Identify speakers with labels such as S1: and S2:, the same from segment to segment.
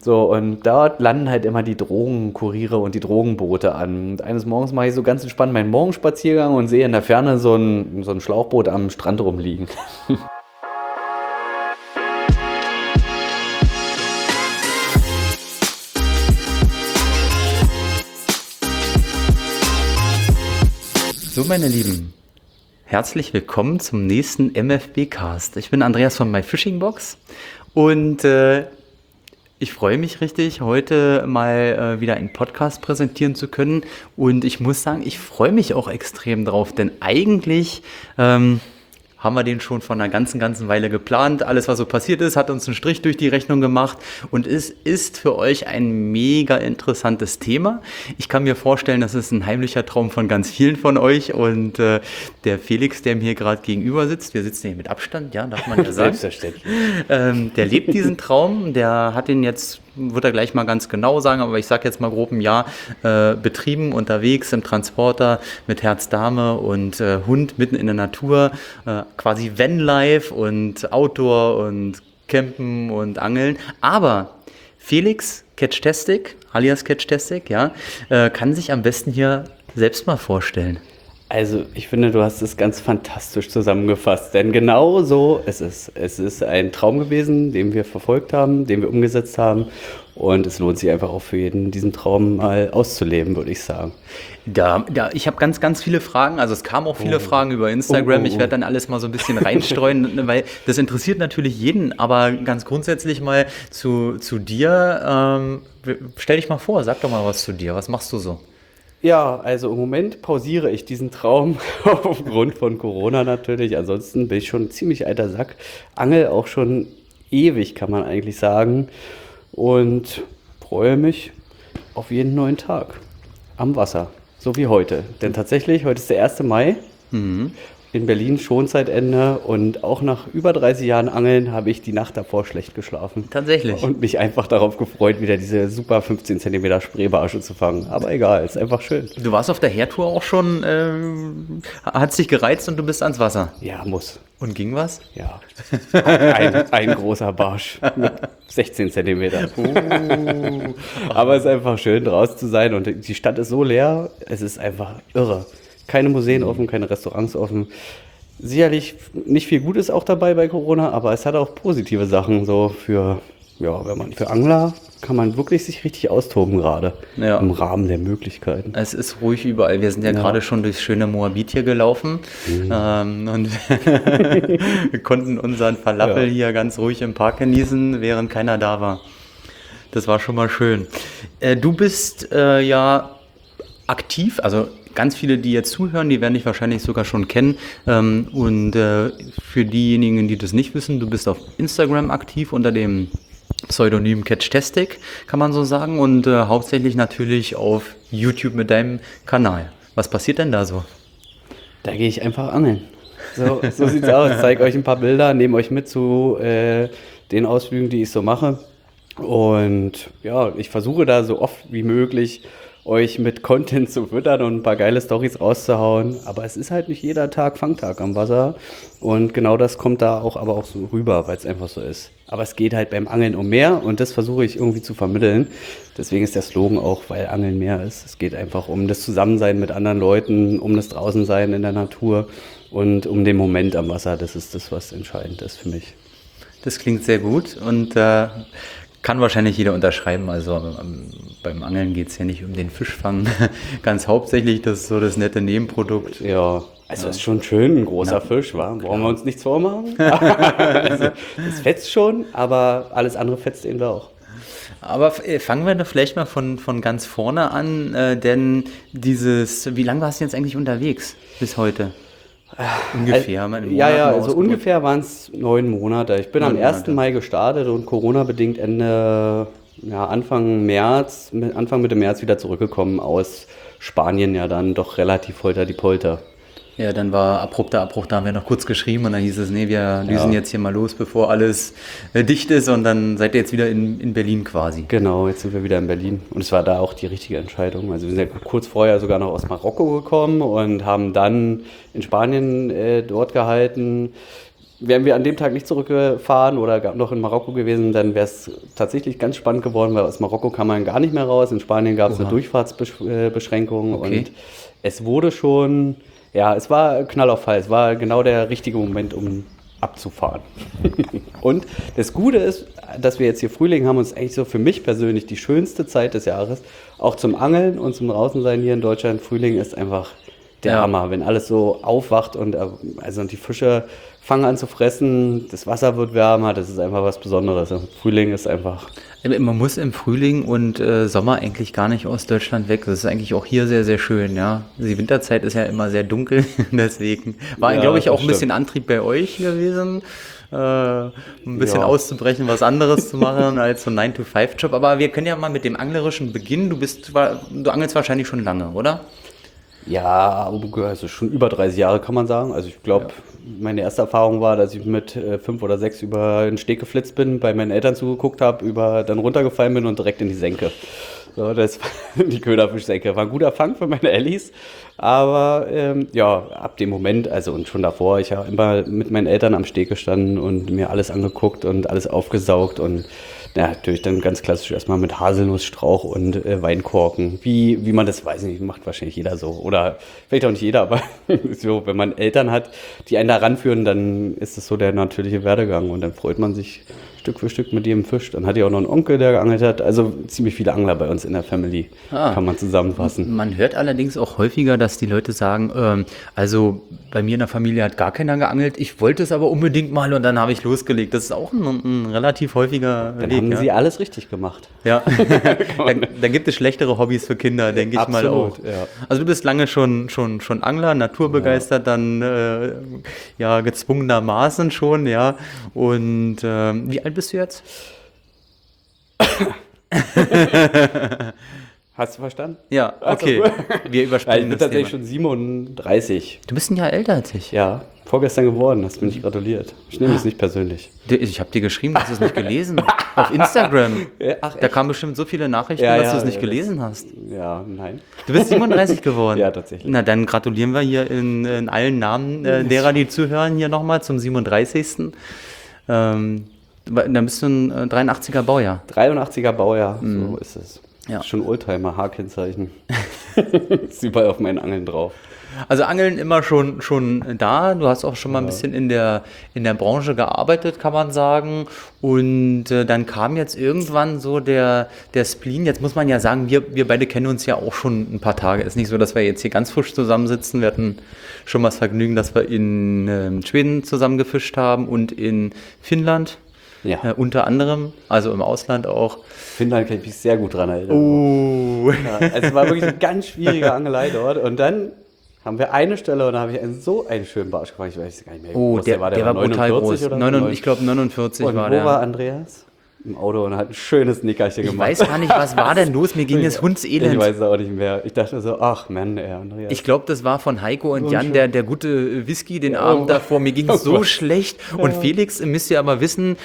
S1: So, und dort landen halt immer die Drogenkuriere und die Drogenboote an. Und eines Morgens mache ich so ganz entspannt meinen Morgenspaziergang und sehe in der Ferne so ein Schlauchboot am Strand rumliegen. So, meine Lieben, herzlich willkommen zum nächsten MFB-Cast. Ich bin Andreas von MyFishingBox und ich freue mich richtig, heute mal wieder einen Podcast präsentieren zu können. Und ich muss sagen, ich freue mich auch extrem drauf, denn eigentlich haben wir den schon von einer ganzen Weile geplant. Alles, was so passiert ist, hat uns einen Strich durch die Rechnung gemacht und es ist für euch ein mega interessantes Thema. Ich kann mir vorstellen, das ist ein heimlicher Traum von ganz vielen von euch und der Felix, der mir hier gerade gegenüber sitzt, wir sitzen hier mit Abstand, ja, darf man ja sagen. Selbstverständlich.
S2: Der lebt diesen Traum, der hat ihn jetzt, wird er gleich mal ganz genau sagen, aber ich sage jetzt mal grob ein Jahr betrieben, unterwegs im Transporter mit Herz, Dame und Hund mitten in der Natur, quasi Vanlife und Outdoor und Campen und Angeln. Aber Felix Catchtastic, alias Catchtastic, ja, kann sich am besten hier selbst mal vorstellen.
S1: Also, ich finde, du hast es ganz fantastisch zusammengefasst, denn genau so ist es. Es ist ein Traum gewesen, den wir verfolgt haben, den wir umgesetzt haben und es lohnt sich einfach auch für jeden, diesen Traum mal auszuleben, würde ich sagen.
S2: Ich habe ganz viele Fragen, also es kamen auch viele Fragen über Instagram, ich werde dann alles mal so ein bisschen reinstreuen, weil das interessiert natürlich jeden, aber ganz grundsätzlich mal zu dir, stell dich mal vor, sag doch mal was zu dir, was machst du so?
S1: Ja, also im Moment pausiere ich diesen Traum aufgrund von Corona natürlich. Ansonsten bin ich schon ein ziemlich alter Sack. Angel auch schon ewig, kann man eigentlich sagen. Und freue mich auf jeden neuen Tag am Wasser, so wie heute. Denn tatsächlich, heute ist der 1. Mai. In Berlin Schonzeitende und auch nach über 30 Jahren Angeln habe ich die Nacht davor schlecht geschlafen.
S2: Tatsächlich.
S1: Und mich einfach darauf gefreut, wieder diese super 15 cm Spreebarsche zu fangen. Aber egal, ist einfach schön.
S2: Du warst auf der Herdtour auch schon, hat es dich gereizt und du bist ans Wasser.
S1: Ja, muss.
S2: Und ging was?
S1: Ja, ein großer Barsch mit 16 cm. Aber es ist einfach schön, draußen zu sein und die Stadt ist so leer, es ist einfach irre. Keine Museen offen, keine Restaurants offen. Sicherlich nicht viel Gutes auch dabei bei Corona, aber es hat auch positive Sachen. So für Angler kann man wirklich sich richtig austoben gerade. Ja. Im Rahmen der Möglichkeiten.
S2: Es ist ruhig überall. Wir sind ja gerade schon durchs schöne Moabit hier gelaufen und wir konnten unseren Falafel hier ganz ruhig im Park genießen, während keiner da war. Das war schon mal schön. Du bist ja aktiv, also ganz viele, die jetzt zuhören, die werden dich wahrscheinlich sogar schon kennen. Und für diejenigen, die das nicht wissen, du bist auf Instagram aktiv unter dem Pseudonym Catchtastic, kann man so sagen. Und hauptsächlich natürlich auf YouTube mit deinem Kanal. Was passiert denn da so?
S1: Da gehe ich einfach angeln. So sieht's aus. Ich zeige euch ein paar Bilder, nehme euch mit zu den Ausflügen, die ich so mache. Und ja, ich versuche da so oft wie möglich euch mit Content zu füttern und ein paar geile Storys rauszuhauen. Aber es ist halt nicht jeder Tag Fangtag am Wasser. Und genau das kommt da auch aber auch so rüber, weil es einfach so ist. Aber es geht halt beim Angeln um mehr und das versuche ich irgendwie zu vermitteln. Deswegen ist der Slogan auch, weil Angeln mehr ist. Es geht einfach um das Zusammensein mit anderen Leuten, um das Draußensein in der Natur und um den Moment am Wasser. Das ist das, was entscheidend ist für mich.
S2: Das klingt sehr gut und kann wahrscheinlich jeder unterschreiben, also beim Angeln geht es ja nicht um den Fischfang, ganz hauptsächlich, das ist so das nette Nebenprodukt.
S1: Ja, also ist schon schön, ein großer Fisch, wa? Brauchen wir uns nichts vormachen. Also, das fetzt schon, aber alles andere fetzt eben auch.
S2: Aber fangen wir doch vielleicht mal von ganz vorne an, denn wie lange warst du jetzt eigentlich unterwegs bis heute? Ungefähr.
S1: Also ungefähr waren es 9 Monate. Ich bin am 1. Mai gestartet und Corona-bedingt Anfang Mitte März wieder zurückgekommen aus Spanien, ja dann doch relativ holter-die-Polter.
S2: Ja, dann war abrupter Abbruch, da haben wir noch kurz geschrieben und dann hieß es, nee, wir düsen jetzt hier mal los, bevor alles dicht ist und dann seid ihr jetzt wieder in Berlin quasi.
S1: Genau, jetzt sind wir wieder in Berlin und es war da auch die richtige Entscheidung. Also wir sind ja kurz vorher sogar noch aus Marokko gekommen und haben dann in Spanien dort gehalten.
S3: wären wir an dem Tag nicht zurückgefahren oder noch in Marokko gewesen, dann wäre es tatsächlich ganz spannend geworden, weil aus Marokko kam man gar nicht mehr raus. In Spanien gab es eine Durchfahrtsbeschränkung und es wurde schon, es war Knall auf Fall. Es war genau der richtige Moment, um abzufahren. Und das Gute ist, dass wir jetzt hier Frühling haben und es ist eigentlich so für mich persönlich die schönste Zeit des Jahres, auch zum Angeln und zum Draußensein hier in Deutschland. Frühling ist einfach der Hammer, wenn alles so aufwacht und die Fische fangen an zu fressen, das Wasser wird wärmer, das ist einfach was Besonderes. Frühling ist einfach...
S1: Man muss im Frühling und Sommer eigentlich gar nicht aus Deutschland weg. Das ist eigentlich auch hier sehr, sehr schön, ja. Die Winterzeit ist ja immer sehr dunkel, deswegen war, glaube ich, auch ein bisschen Antrieb bei euch gewesen, ein bisschen auszubrechen, was anderes zu machen als so ein 9-to-5-Job. Aber wir können ja mal mit dem Anglerischen beginnen. Du angelst wahrscheinlich schon lange, oder?
S3: Ja, also schon über 30 Jahre kann man sagen. Also ich glaube, meine erste Erfahrung war, dass ich mit 5 oder 6 über den Steg geflitzt bin, bei meinen Eltern zugeguckt habe, dann runtergefallen bin und direkt in die Senke. So, die Köderfischsenke. War ein guter Fang für meine Ellis. Aber ab dem Moment, und schon davor, ich habe immer mit meinen Eltern am Steg gestanden und mir alles angeguckt und alles aufgesaugt und natürlich dann ganz klassisch erstmal mit Haselnussstrauch und Weinkorken. Wie man das, weiß ich nicht, macht wahrscheinlich jeder so. Oder vielleicht auch nicht jeder, aber so, wenn man Eltern hat, die einen da ranführen, dann ist es so der natürliche Werdegang und dann freut man sich Stück für Stück mit jedem Fisch. Dann hatte ich auch noch einen Onkel, der geangelt hat. Also ziemlich viele Angler bei uns in der Family, kann man zusammenfassen.
S1: Man hört allerdings auch häufiger, dass die Leute sagen, also bei mir in der Familie hat gar keiner geangelt, ich wollte es aber unbedingt mal und dann habe ich losgelegt. Das ist auch ein relativ häufiger Weg.
S3: Dann haben sie alles richtig gemacht.
S1: Ja, da gibt es schlechtere Hobbys für Kinder, denke ich mal auch. Ja. Also du bist lange schon Angler, naturbegeistert, dann gezwungenermaßen schon, ja. Und wie alt bist du jetzt?
S3: Hast du verstanden?
S1: Ja, okay.
S3: Wir überspringen ich bin tatsächlich schon 37.
S1: Du bist ein Jahr älter als ich.
S3: Ja, vorgestern geworden, hast du mir nicht gratuliert. Ich nehme es nicht persönlich.
S1: Ich habe dir geschrieben, dass du es nicht gelesen hast. Auf Instagram. Ach, da kamen bestimmt so viele Nachrichten, dass du es nicht gelesen hast.
S3: Ja, nein.
S1: Du bist 37 geworden.
S3: Ja, tatsächlich.
S1: Na, dann gratulieren wir hier in allen Namen derer, die zuhören, hier nochmal zum 37. Dann bist du ein 83er Baujahr.
S3: 83er Baujahr, so ist es. Ja. Schon Oldtimer, H-Kennzeichen. Ist überall auf meinen Angeln drauf.
S1: Also Angeln immer schon da. Du hast auch schon mal ein bisschen in der Branche gearbeitet, kann man sagen. Und dann kam jetzt irgendwann so der Spleen. Jetzt muss man ja sagen, wir beide kennen uns ja auch schon ein paar Tage. Ist nicht so, dass wir jetzt hier ganz frisch zusammensitzen. Wir hatten schon mal das Vergnügen, dass wir in Schweden zusammen gefischt haben und in Finnland. Ja. Unter anderem, also im Ausland auch.
S3: Finnland kann ich mich sehr gut dran erinnern. Ja, es war wirklich eine ganz schwierige Angelei dort. Und dann haben wir eine Stelle und da habe ich so einen schönen Barsch gefangen. Ich weiß gar nicht mehr.
S1: Der war brutal groß.
S3: Oder?
S1: Ich glaube 49
S3: und
S1: war der.
S3: Wo war Andreas? Im Auto und hat ein schönes Nickerchen gemacht.
S1: Ich weiß gar nicht, was war denn los? Mir ging es hundselend.
S3: Ich weiß es auch nicht mehr. Ich dachte so, ach Mann, Andreas.
S1: Ich glaube, das war von Heiko und Jan, der gute Whisky den Abend davor. Mir ging es so schlecht. Und Felix, müsst ihr aber wissen,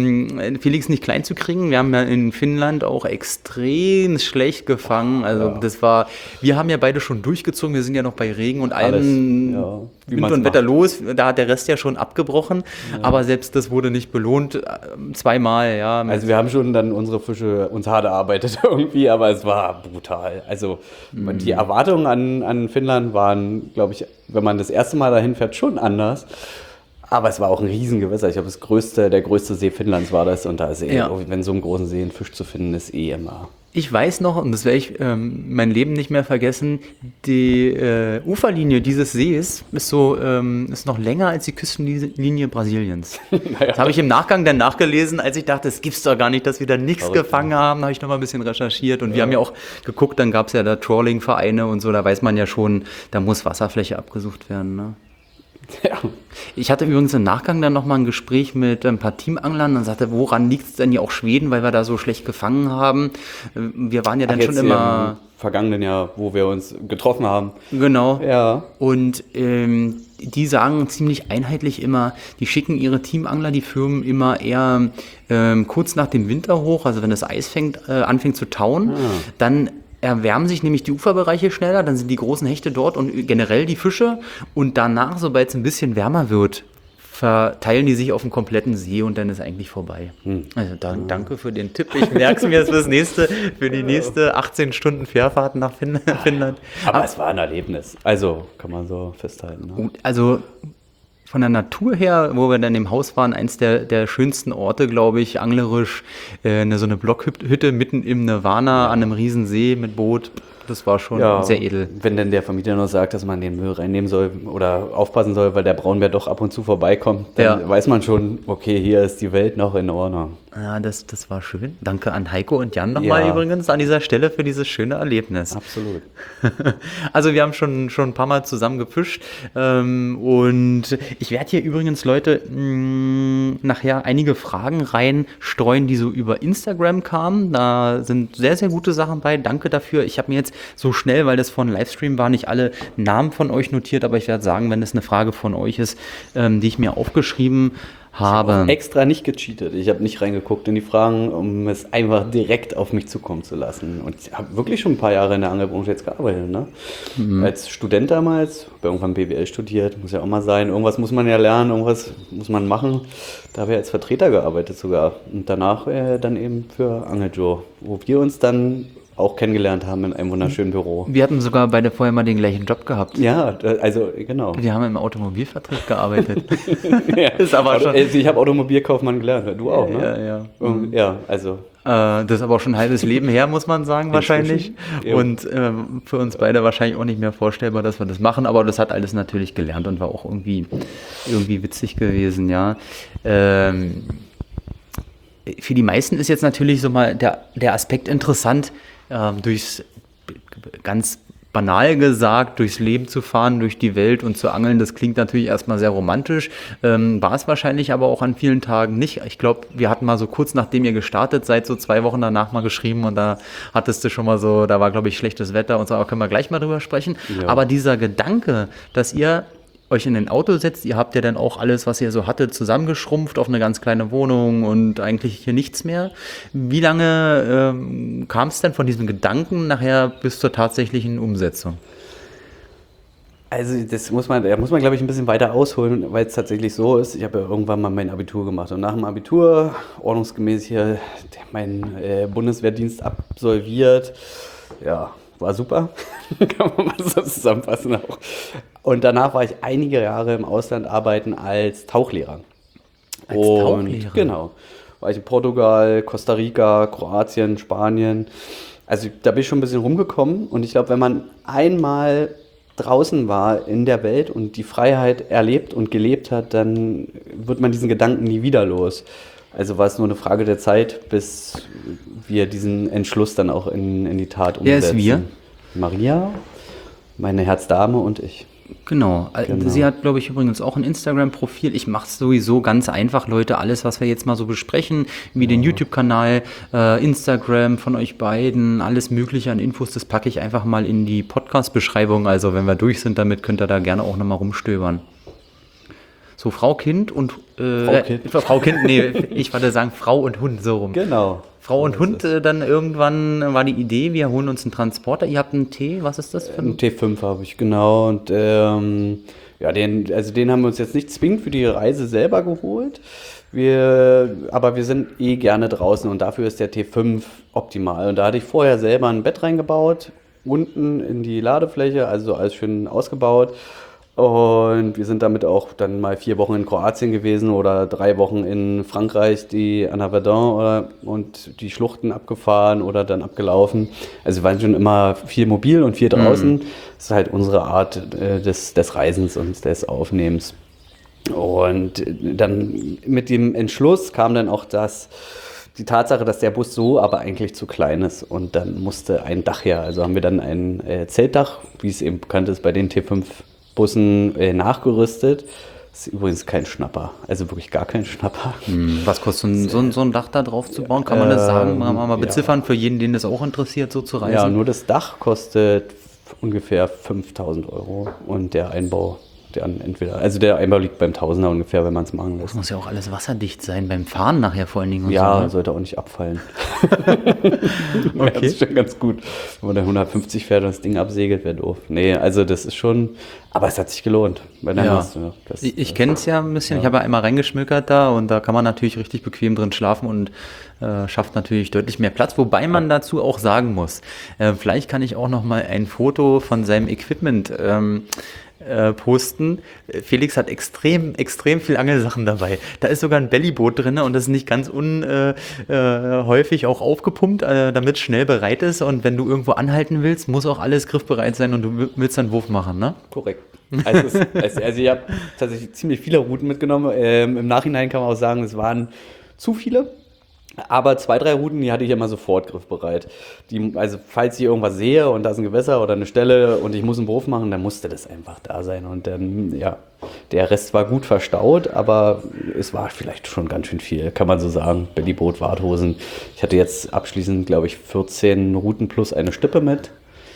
S1: Felix nicht klein zu kriegen. Wir haben ja in Finnland auch extrem schlecht gefangen. Also wir haben ja beide schon durchgezogen. Wir sind ja noch bei Regen und allem Wind und Wetter los. Da hat der Rest ja schon abgebrochen. Ja. Aber selbst das wurde nicht belohnt. Zweimal, ja.
S3: Also wir haben schon dann unsere Fische uns hart erarbeitet irgendwie, aber es war brutal. Also die Erwartungen an Finnland waren, glaube ich, wenn man das erste Mal dahin fährt, schon anders. Aber es war auch ein Riesengewässer. Ich glaube, der größte See Finnlands war das. Und da ist wenn so einem großen See ein Fisch zu finden ist, immer.
S1: Ich weiß noch, und das werde ich mein Leben nicht mehr vergessen, die Uferlinie dieses Sees ist noch länger als die Küstenlinie Brasiliens. Das habe ich im Nachgang dann nachgelesen, als ich dachte, es gibt's doch gar nicht, dass wir da nichts gefangen haben. Da habe ich noch mal ein bisschen recherchiert und wir haben ja auch geguckt, dann gab es ja da Trawling-Vereine und so, da weiß man ja schon, da muss Wasserfläche abgesucht werden, ne? Ja. Ich hatte übrigens im Nachgang dann nochmal ein Gespräch mit ein paar Teamanglern und sagte, woran liegt es denn ja auch Schweden, weil wir da so schlecht gefangen haben. Wir waren ja dann schon immer...
S3: Im vergangenen Jahr, wo wir uns getroffen haben.
S1: Genau. Ja. Und die sagen ziemlich einheitlich immer, die schicken ihre Teamangler, die Firmen immer eher kurz nach dem Winter hoch, also wenn das Eis anfängt zu tauen, dann erwärmen sich nämlich die Uferbereiche schneller, dann sind die großen Hechte dort und generell die Fische und danach, sobald es ein bisschen wärmer wird, verteilen die sich auf den kompletten See und dann ist eigentlich vorbei. Also danke für den Tipp. Ich merke es mir jetzt für die nächste 18 Stunden Fährfahrt nach Finnland.
S3: Aber es war ein Erlebnis. Also kann man so festhalten. Ne?
S1: Also von der Natur her, wo wir dann im Haus waren, eins der schönsten Orte, glaube ich, anglerisch, so eine Blockhütte mitten im Nirvana an einem riesen See mit Boot. Das war schon sehr edel.
S3: Wenn denn der Vermieter nur sagt, dass man den Müll reinnehmen soll oder aufpassen soll, weil der Braunbär doch ab und zu vorbeikommt, dann weiß man schon, okay, hier ist die Welt noch in Ordnung.
S1: Ja, das war schön. Danke an Heiko und Jan nochmal übrigens an dieser Stelle für dieses schöne Erlebnis.
S3: Absolut.
S1: Also wir haben schon ein paar Mal zusammen gefischt und ich werde hier übrigens, Leute, nachher einige Fragen reinstreuen, die so über Instagram kamen. Da sind sehr, sehr gute Sachen bei. Danke dafür. Ich habe mir jetzt so schnell, weil das von Livestream war, nicht alle Namen von euch notiert, aber ich werde sagen, wenn es eine Frage von euch ist, die ich mir aufgeschrieben habe.
S3: Ich habe extra nicht gecheatet. Ich habe nicht reingeguckt in die Fragen, um es einfach direkt auf mich zukommen zu lassen. Und ich habe wirklich schon ein paar Jahre in der Angelbranche jetzt gearbeitet. Ne? Als Student damals, habe irgendwann BWL studiert, muss ja auch mal sein. Irgendwas muss man ja lernen, irgendwas muss man machen. Da habe ich als Vertreter gearbeitet sogar. Und danach dann eben für Angeljoe, wo wir uns dann auch kennengelernt haben in einem wunderschönen Büro.
S1: Wir hatten sogar beide vorher mal den gleichen Job gehabt.
S3: Ja, also genau.
S1: Wir haben im Automobilvertrieb gearbeitet.
S3: Ja.
S1: Ist aber schon.
S3: Also ich habe Automobilkaufmann gelernt, du auch, ne?
S1: Ja.
S3: Ja, also.
S1: Das ist aber auch schon ein halbes Leben her, muss man sagen, wahrscheinlich.
S3: Ja.
S1: Und für uns beide wahrscheinlich auch nicht mehr vorstellbar, dass wir das machen. Aber das hat alles natürlich gelernt und war auch irgendwie witzig gewesen, ja. Für die meisten ist jetzt natürlich so mal der Aspekt interessant, durchs, ganz banal gesagt, durchs Leben zu fahren, durch die Welt und zu angeln. Das klingt natürlich erstmal sehr romantisch, war es wahrscheinlich aber auch an vielen Tagen nicht. Ich glaube, wir hatten mal so kurz nachdem ihr gestartet seid, so 2 Wochen danach mal geschrieben und da hattest du schon mal so, da war glaube ich schlechtes Wetter und so, aber können wir gleich mal drüber sprechen. Ja. Aber dieser Gedanke, dass ihr euch in ein Auto setzt, ihr habt ja dann auch alles, was ihr so hattet, zusammengeschrumpft auf eine ganz kleine Wohnung und eigentlich hier nichts mehr. Wie lange kam es denn von diesem Gedanken nachher bis zur tatsächlichen Umsetzung?
S3: Also da muss man glaube ich ein bisschen weiter ausholen, weil es tatsächlich so ist, ich habe ja irgendwann mal mein Abitur gemacht und nach dem Abitur ordnungsgemäß hier meinen Bundeswehrdienst absolviert. Ja, war super, kann man mal so zusammenfassen auch. Und danach war ich einige Jahre im Ausland arbeiten als Tauchlehrer.
S1: Tauchlehrer?
S3: Genau. War ich in Portugal, Costa Rica, Kroatien, Spanien. Also da bin ich schon ein bisschen rumgekommen und ich glaube, wenn man einmal draußen war in der Welt und die Freiheit erlebt und gelebt hat, dann wird man diesen Gedanken nie wieder los. Also war es nur eine Frage der Zeit, bis wir diesen Entschluss dann auch in die Tat umsetzen.
S1: Wer ist wir?
S3: Maria, meine Herzdame und ich.
S1: Genau. Sie hat, glaube ich, übrigens auch ein Instagram-Profil. Ich mache es sowieso ganz einfach, Leute. Alles, was wir jetzt mal so besprechen, wie den YouTube-Kanal, Instagram von euch beiden, alles Mögliche an Infos, das packe ich einfach mal in die Podcast-Beschreibung. Also wenn wir durch sind damit, könnt ihr da gerne auch nochmal rumstöbern. So, Frau Kind und Frau Kind, nee, ich wollte sagen Frau und Hund, so rum.
S3: Genau.
S1: Frau und Hund, dann irgendwann war die Idee, wir holen uns einen Transporter. Ihr habt einen T, was ist das für ein?
S3: Einen T5 habe ich, genau. Und den haben wir uns jetzt nicht zwingend für die Reise selber geholt. Aber wir sind gerne draußen und dafür ist der T5 optimal. Und da hatte ich vorher selber ein Bett reingebaut, unten in die Ladefläche, also alles schön ausgebaut. Und wir sind damit auch dann mal 4 Wochen in Kroatien gewesen oder 3 Wochen in Frankreich, an der Verdun und die Schluchten abgefahren oder dann abgelaufen. Also wir waren schon immer viel mobil und viel draußen. Das ist halt unsere Art des Reisens und des Aufnehmens. Und dann mit dem Entschluss kam dann auch die Tatsache, dass der Bus so aber eigentlich zu klein ist und dann musste ein Dach her. Also haben wir dann ein Zeltdach, wie es eben bekannt ist bei den T5 Bussen nachgerüstet. Das ist übrigens kein Schnapper, also wirklich gar kein Schnapper.
S1: Was kostet so ein Dach da drauf zu bauen? Kann man das sagen? Mal beziffern für jeden, den das auch interessiert, so zu reisen?
S3: Ja, nur das Dach kostet ungefähr 5.000 € und der Einbau Der Eimer liegt beim Tausender ungefähr, wenn man es machen lässt.
S1: Das muss ja auch alles wasserdicht sein, beim Fahren nachher vor allen Dingen. Und
S3: ja,
S1: so, ne?
S3: sollte auch nicht abfallen.
S1: Okay.
S3: Ja, das ist schon ganz gut. Wenn man da 150 fährt und das Ding absegelt, wäre doof. Nee, also das ist schon, aber es hat sich gelohnt.
S1: Ich kenne es ja ein bisschen, ich habe ja einmal reingeschmökert da und da kann man natürlich richtig bequem drin schlafen und schafft natürlich deutlich mehr Platz, wobei man dazu auch sagen muss, vielleicht kann ich auch noch mal ein Foto von seinem Equipment posten. Felix hat extrem viel Angelsachen dabei. Da ist sogar ein Bellyboot drin und das ist nicht ganz unhäufig auch aufgepumpt, damit es schnell bereit ist und wenn du irgendwo anhalten willst, muss auch alles griffbereit sein und du willst dann Wurf machen, ne?
S3: Korrekt. Also ich habe tatsächlich ziemlich viele Routen mitgenommen. Im Nachhinein kann man auch sagen, es waren zu viele. Aber 2, 3 Routen, die hatte ich immer sofort griffbereit. Also falls ich irgendwas sehe und da ist ein Gewässer oder eine Stelle und ich muss einen Wurf machen, dann musste das einfach da sein. Und dann, ja, der Rest war gut verstaut, aber es war vielleicht schon ganz schön viel, kann man so sagen. Bellyboot, Warthosen. Ich hatte jetzt abschließend, glaube ich, 14 Routen plus eine Stippe mit.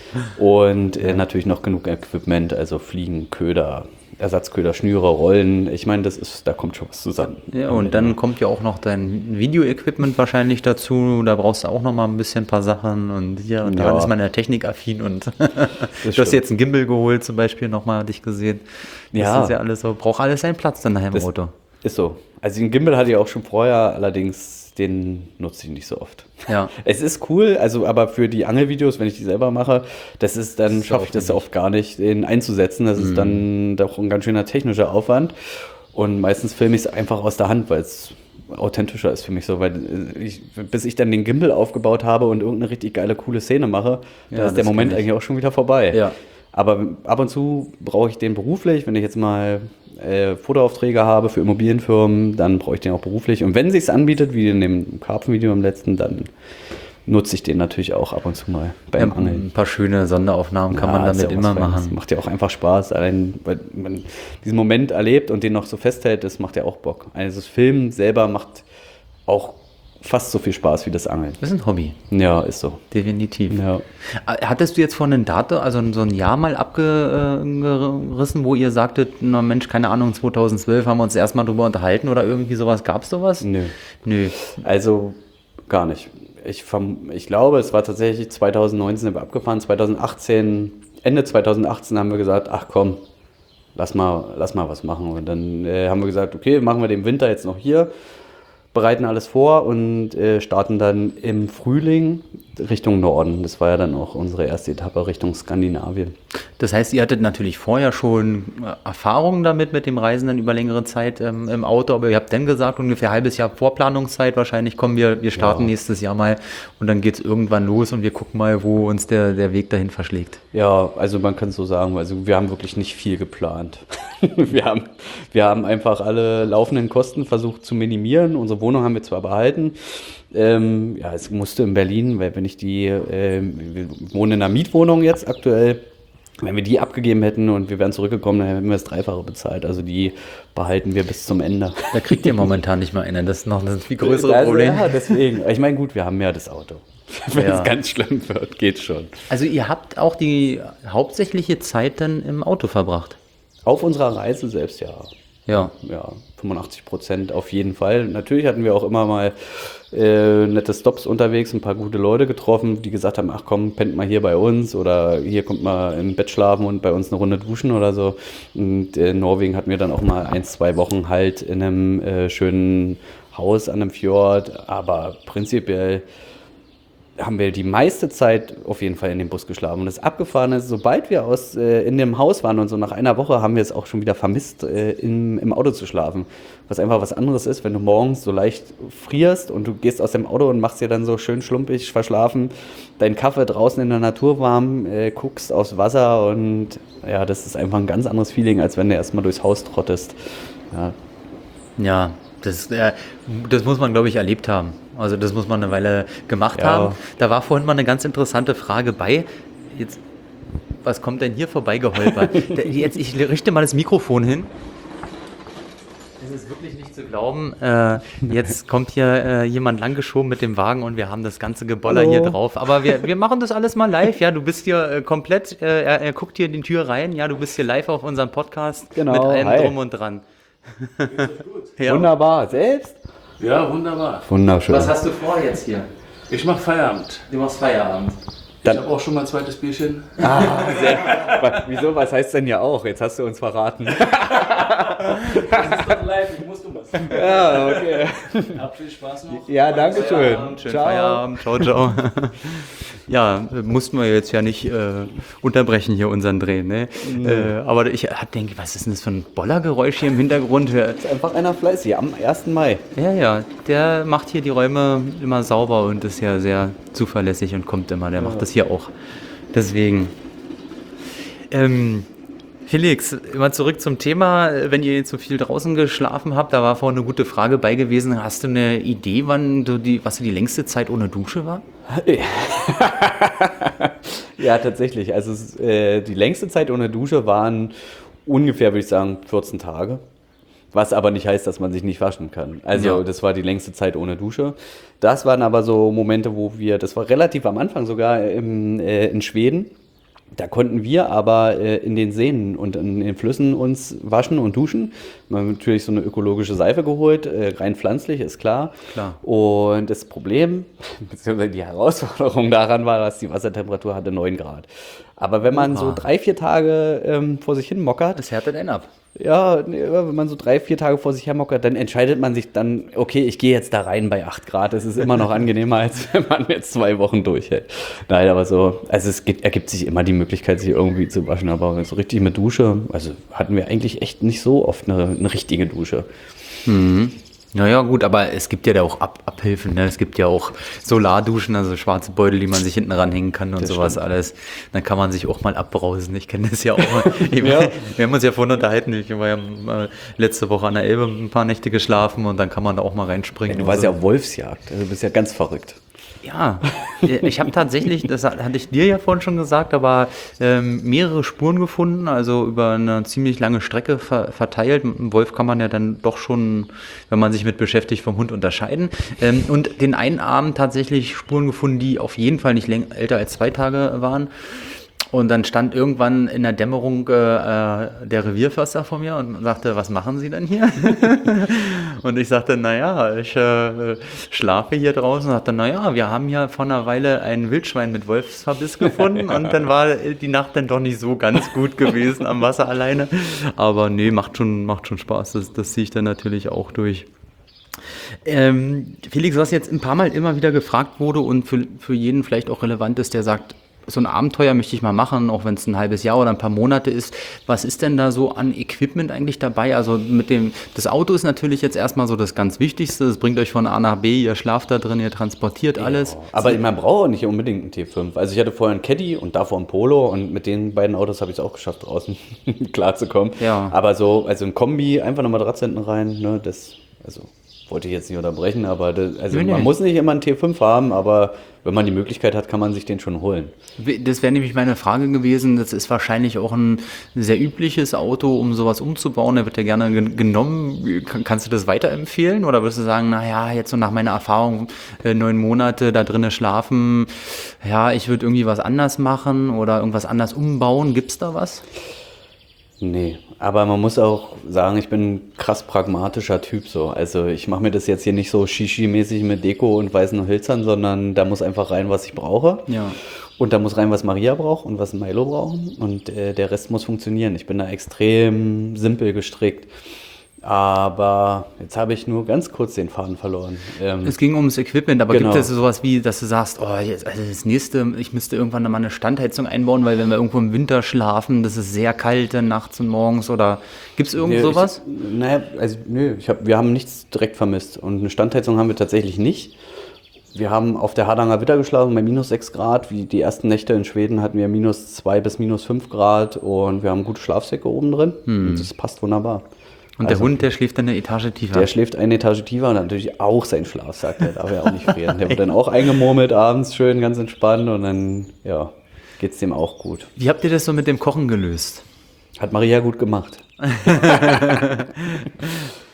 S3: Und natürlich noch genug Equipment, also Fliegen, Köder, Ersatzköder, Schnüre, Rollen. Ich meine, da kommt schon was zusammen.
S1: Ja, und dann kommt ja auch noch dein Video-Equipment wahrscheinlich dazu. Da brauchst du auch noch mal ein paar Sachen. Und hier und da ist man ja technikaffin. Und du hast jetzt einen Gimbal geholt, zum Beispiel, nochmal, hatte ich gesehen. Das ist ja alles so, braucht alles seinen Platz dann nachher im Auto.
S3: Ist so. Also den Gimbal hatte ich auch schon vorher, allerdings den nutze ich nicht so oft.
S1: Ja.
S3: Es ist cool, also aber für die Angelvideos, wenn ich die selber mache, schaffe ich das oft gar nicht, den einzusetzen. Das ist dann doch ein ganz schöner technischer Aufwand. Und meistens filme ich es einfach aus der Hand, weil es authentischer ist für mich so, weil bis ich dann den Gimbal aufgebaut habe und irgendeine richtig geile, coole Szene mache, da ist der Moment eigentlich auch schon wieder vorbei.
S1: Ja.
S3: Aber ab und zu brauche ich den beruflich, wenn ich jetzt mal Fotoaufträge habe für Immobilienfirmen, dann brauche ich den auch beruflich. Und wenn es sich anbietet, wie in dem Karpfenvideo im letzten, dann nutze ich den natürlich auch ab und zu mal beim Angeln.
S1: Ein paar schöne Sonderaufnahmen kann man damit immer machen.
S3: Das macht ja auch einfach Spaß, allein weil man diesen Moment erlebt und den noch so festhält, das macht ja auch Bock. Also das Filmen selber macht auch fast so viel Spaß wie das Angeln.
S1: Das ist ein Hobby.
S3: Ja, ist so.
S1: Definitiv.
S3: Ja.
S1: Hattest du jetzt von einem Datum, also so ein Jahr mal abgerissen, wo ihr sagtet, na Mensch, keine Ahnung, 2012 haben wir uns erstmal drüber unterhalten oder irgendwie sowas? Gab es sowas?
S3: Nö. Also gar nicht. Ich glaube, es war tatsächlich 2019 sind wir abgefahren, Ende 2018 haben wir gesagt, ach komm, lass mal was machen. Und dann haben wir gesagt, okay, machen wir den Winter jetzt noch hier, bereiten alles vor und starten dann im Frühling Richtung Norden. Das war ja dann auch unsere erste Etappe Richtung Skandinavien.
S1: Das heißt, ihr hattet natürlich vorher schon Erfahrungen damit mit dem Reisen dann über längere Zeit im Auto, aber ihr habt dann gesagt, ungefähr ein halbes Jahr Vorplanungszeit wahrscheinlich, kommen wir starten nächstes Jahr mal und dann geht es irgendwann los und wir gucken mal, wo uns der Weg dahin verschlägt.
S3: Ja, also man kann es so sagen, also wir haben wirklich nicht viel geplant. Wir haben einfach alle laufenden Kosten versucht zu minimieren. Unsere Wohnung haben wir zwar behalten, es musste in Berlin, weil wenn ich wir wohnen in einer Mietwohnung jetzt aktuell, wenn wir die abgegeben hätten und wir wären zurückgekommen, dann hätten wir das Dreifache bezahlt. Also die behalten wir bis zum Ende.
S1: Da kriegt ihr momentan nicht mal einen. Das ist noch ein viel größeres Problem.
S3: Ja, deswegen. Ich meine, gut, wir haben ja das Auto. Wenn es ganz schlimm wird, geht's schon.
S1: Also ihr habt auch die hauptsächliche Zeit dann im Auto verbracht?
S3: Auf unserer Reise selbst, ja.
S1: Ja.
S3: Ja, 85% auf jeden Fall. Natürlich hatten wir auch immer mal nette Stops unterwegs, ein paar gute Leute getroffen, die gesagt haben, ach komm, pennt mal hier bei uns oder hier kommt mal im Bett schlafen und bei uns eine Runde duschen oder so. Und in Norwegen hatten wir dann auch mal 1-2 Wochen halt in einem schönen Haus an einem Fjord, aber prinzipiell haben wir die meiste Zeit auf jeden Fall in dem Bus geschlafen. Und das Abgefahrene ist, sobald wir in dem Haus waren und so nach einer Woche, haben wir es auch schon wieder vermisst, im Auto zu schlafen. Was einfach was anderes ist, wenn du morgens so leicht frierst und du gehst aus dem Auto und machst dir dann so schön schlumpig, verschlafen, deinen Kaffee draußen in der Natur warm, guckst aufs Wasser und ja, das ist einfach ein ganz anderes Feeling, als wenn du erstmal durchs Haus trottest.
S1: Ja, das muss man, glaube ich, erlebt haben. Also das muss man eine Weile gemacht haben. Da war vorhin mal eine ganz interessante Frage bei. Jetzt, was kommt denn hier vorbeigeholpert? Ich richte mal das Mikrofon hin. ist wirklich nicht zu glauben. Jetzt kommt hier jemand langgeschoben mit dem Wagen und wir haben das ganze Geboller hier drauf. Aber wir machen das alles mal live. Ja, du bist hier komplett, er guckt hier in die Tür rein. Ja, du bist hier live auf unserem Podcast
S3: Genau,
S1: mit allem
S3: hi.
S1: drum und dran. Ja.
S3: Wunderbar. Selbst?
S4: Ja, wunderbar.
S3: Wunderschön.
S1: Was hast du vor jetzt hier?
S4: Ich mache Feierabend.
S1: Du machst Feierabend.
S4: Ich habe auch schon mal ein zweites Bierchen.
S3: Wieso? Was heißt denn ja auch? Jetzt hast du uns verraten.
S4: Das ist doch live, ich muss was.
S3: Ja, okay.
S4: Habt viel Spaß noch.
S3: Ja, danke schön.
S1: Schönen Feierabend. Ciao, ciao. Ja, mussten wir jetzt ja nicht unterbrechen hier unseren Dreh, ne? Aber ich denke, was ist denn das für ein Bollergeräusch hier im Hintergrund?
S3: Ist einfach einer fleißig am 1. Mai.
S1: Ja, der macht hier die Räume immer sauber und ist ja sehr zuverlässig und kommt immer. Der macht das hier auch. Deswegen. Felix, immer zurück zum Thema. Wenn ihr jetzt so viel draußen geschlafen habt, da war vorhin eine gute Frage bei gewesen. Hast du eine Idee, was die längste Zeit ohne Dusche war?
S3: Ja, tatsächlich. Also die längste Zeit ohne Dusche waren ungefähr, würde ich sagen, 14 Tage. Was aber nicht heißt, dass man sich nicht waschen kann. Also das war die längste Zeit ohne Dusche. Das waren aber so Momente, das war relativ am Anfang sogar in Schweden. Da konnten wir aber in den Seen und in den Flüssen uns waschen und duschen. Wir haben natürlich so eine ökologische Seife geholt, rein pflanzlich, ist klar. Und das Problem, beziehungsweise die Herausforderung daran war, dass die Wassertemperatur hatte 9 Grad. Aber wenn man so 3-4 Tage vor sich hin mockert,
S1: Das härtet einen ab.
S3: ja, wenn man so 3-4 Tage vor sich hermockert, dann entscheidet man sich dann, okay, ich gehe jetzt da rein bei 8 Grad. Das ist immer noch angenehmer, als wenn man jetzt 2 Wochen durchhält. Nein, aber so, also ergibt sich immer die Möglichkeit, sich irgendwie zu waschen. Aber so richtig mit Dusche, also hatten wir eigentlich echt nicht so oft eine richtige Dusche.
S1: Naja, gut, aber es gibt ja da auch Abhilfen, ne? Es gibt ja auch Solarduschen, also schwarze Beutel, die man sich hinten ranhängen kann und
S3: Das
S1: sowas
S3: stimmt.
S1: alles. Dann kann man sich auch mal abbrausen. Ich kenne das ja auch. Wir haben uns ja vorhin unterhalten. Ich war ja letzte Woche an der Elbe ein paar Nächte geschlafen und dann kann man da auch mal reinspringen.
S3: Du warst ja auf Wolfsjagd, also du bist ja ganz verrückt.
S1: Ja, ich habe tatsächlich, das hatte ich dir ja vorhin schon gesagt, aber mehrere Spuren gefunden, also über eine ziemlich lange Strecke verteilt. Mit einem Wolf kann man ja dann doch schon, wenn man sich mit beschäftigt, vom Hund unterscheiden. Und den einen Abend tatsächlich Spuren gefunden, die auf jeden Fall nicht älter als 2 Tage waren. Und dann stand irgendwann in der Dämmerung der Revierförster vor mir und sagte, was machen Sie denn hier? Und ich sagte, naja, ich schlafe hier draußen. Und sagte, naja, wir haben ja vor einer Weile ein Wildschwein mit Wolfsverbiss gefunden. Und dann war die Nacht dann doch nicht so ganz gut gewesen am Wasser alleine. Aber nee, macht schon Spaß. Das ziehe ich dann natürlich auch durch. Felix, was jetzt ein paar Mal immer wieder gefragt wurde und für jeden vielleicht auch relevant ist, der sagt, so ein Abenteuer möchte ich mal machen, auch wenn es ein halbes Jahr oder ein paar Monate ist. Was ist denn da so an Equipment eigentlich dabei? Also das Auto ist natürlich jetzt erstmal so das ganz Wichtigste. Das bringt euch von A nach B, ihr schlaft da drin, ihr transportiert alles.
S3: Aber man braucht auch nicht unbedingt einen T5. Also ich hatte vorher einen Caddy und davor einen Polo und mit den beiden Autos habe ich es auch geschafft, draußen klarzukommen.
S1: Ja.
S3: Aber so, also ein Kombi, einfach eine Matratze hinten rein, ne, wollte ich jetzt nicht unterbrechen, aber man muss nicht immer einen T5 haben, aber wenn man die Möglichkeit hat, kann man sich den schon holen.
S1: Das wäre nämlich meine Frage gewesen. Das ist wahrscheinlich auch ein sehr übliches Auto, um sowas umzubauen. Der wird ja gerne genommen. Kannst du das weiterempfehlen? Oder würdest du sagen, naja, jetzt so nach meiner Erfahrung 9 Monate da drinnen schlafen, ja, ich würde irgendwie was anders machen oder irgendwas anders umbauen. Gibt's da was?
S3: Nee, aber man muss auch sagen, ich bin ein krass pragmatischer Typ so. Also ich mache mir das jetzt hier nicht so Shishi-mäßig mit Deko und weißen Hölzern, sondern da muss einfach rein, was ich brauche.
S1: Ja.
S3: Und da muss rein, was Maria braucht und was Milo brauchen. Und der Rest muss funktionieren. Ich bin da extrem simpel gestrickt. Aber jetzt habe ich nur ganz kurz den Faden verloren.
S1: Es ging ums Equipment, aber
S3: Genau.
S1: gibt es sowas wie, dass du sagst, das nächste, ich müsste irgendwann mal eine Standheizung einbauen, weil wenn wir irgendwo im Winter schlafen, das ist sehr kalt dann nachts und morgens, oder gibt es irgend sowas?
S3: Wir haben nichts direkt vermisst. Und eine Standheizung haben wir tatsächlich nicht. Wir haben auf der Hardanger Witter geschlafen bei minus 6 Grad. Wie die ersten Nächte in Schweden hatten wir minus 2 bis minus 5 Grad und wir haben gute Schlafsäcke oben drin. Und das passt wunderbar.
S1: Und der Hund, der schläft dann eine Etage tiefer.
S3: Der schläft eine Etage tiefer und hat natürlich auch seinen Schlafsack. Der darf ja auch nicht frieren. Der wird dann auch eingemurmelt abends, schön ganz entspannt und dann geht es dem auch gut.
S1: Wie habt ihr das so mit dem Kochen gelöst?
S3: Hat Maria gut gemacht.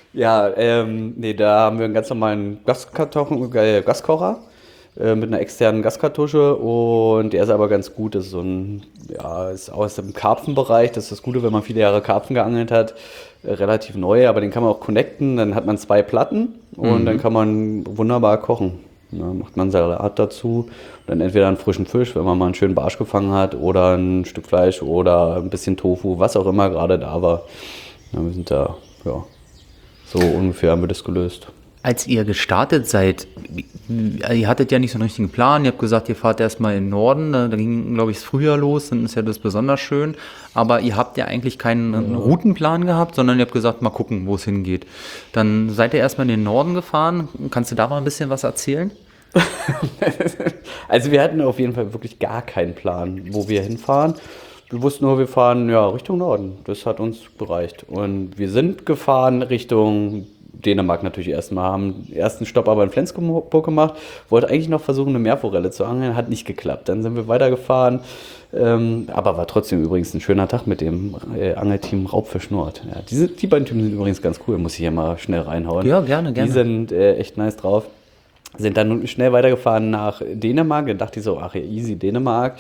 S3: Ja, nee, da haben wir einen ganz normalen Gaskocher mit einer externen Gaskartusche und der ist aber ganz gut. Das ist so ein, ja, ist aus dem Karpfenbereich. Das ist das Gute, wenn man viele Jahre Karpfen geangelt hat. Relativ neu, aber den kann man auch connecten. Dann hat man 2 Platten und dann kann man wunderbar kochen. Ja, macht man Salat dazu. Dann entweder einen frischen Fisch, wenn man mal einen schönen Barsch gefangen hat, oder ein Stück Fleisch oder ein bisschen Tofu, was auch immer gerade da war. Ja, wir sind da, ja, so ungefähr haben wir das gelöst.
S1: Als ihr gestartet seid, ihr hattet ja nicht so einen richtigen Plan. Ihr habt gesagt, ihr fahrt erstmal in den Norden. Da ging, glaube ich, das Frühjahr los. Dann ist ja das besonders schön. Aber ihr habt ja eigentlich keinen Routenplan gehabt, sondern ihr habt gesagt, mal gucken, wo es hingeht. Dann seid ihr erstmal in den Norden gefahren. Kannst du da mal ein bisschen was erzählen?
S3: Also wir hatten auf jeden Fall wirklich gar keinen Plan, wo wir hinfahren. Wir wussten nur, wir fahren ja Richtung Norden. Das hat uns gereicht. Und wir sind gefahren Richtung Dänemark natürlich erstmal, haben den ersten Stopp aber in Flensburg gemacht, wollte eigentlich noch versuchen, eine Meerforelle zu angeln, hat nicht geklappt. Dann sind wir weitergefahren, aber war trotzdem übrigens ein schöner Tag mit dem Angelteam Raubfisch Nord. Ja, die beiden Typen sind übrigens ganz cool, muss ich hier mal schnell reinhauen.
S1: Ja, gerne.
S3: Die sind echt nice drauf. Sind dann schnell weitergefahren nach Dänemark, dann dachte ich so, ach ja, easy, Dänemark.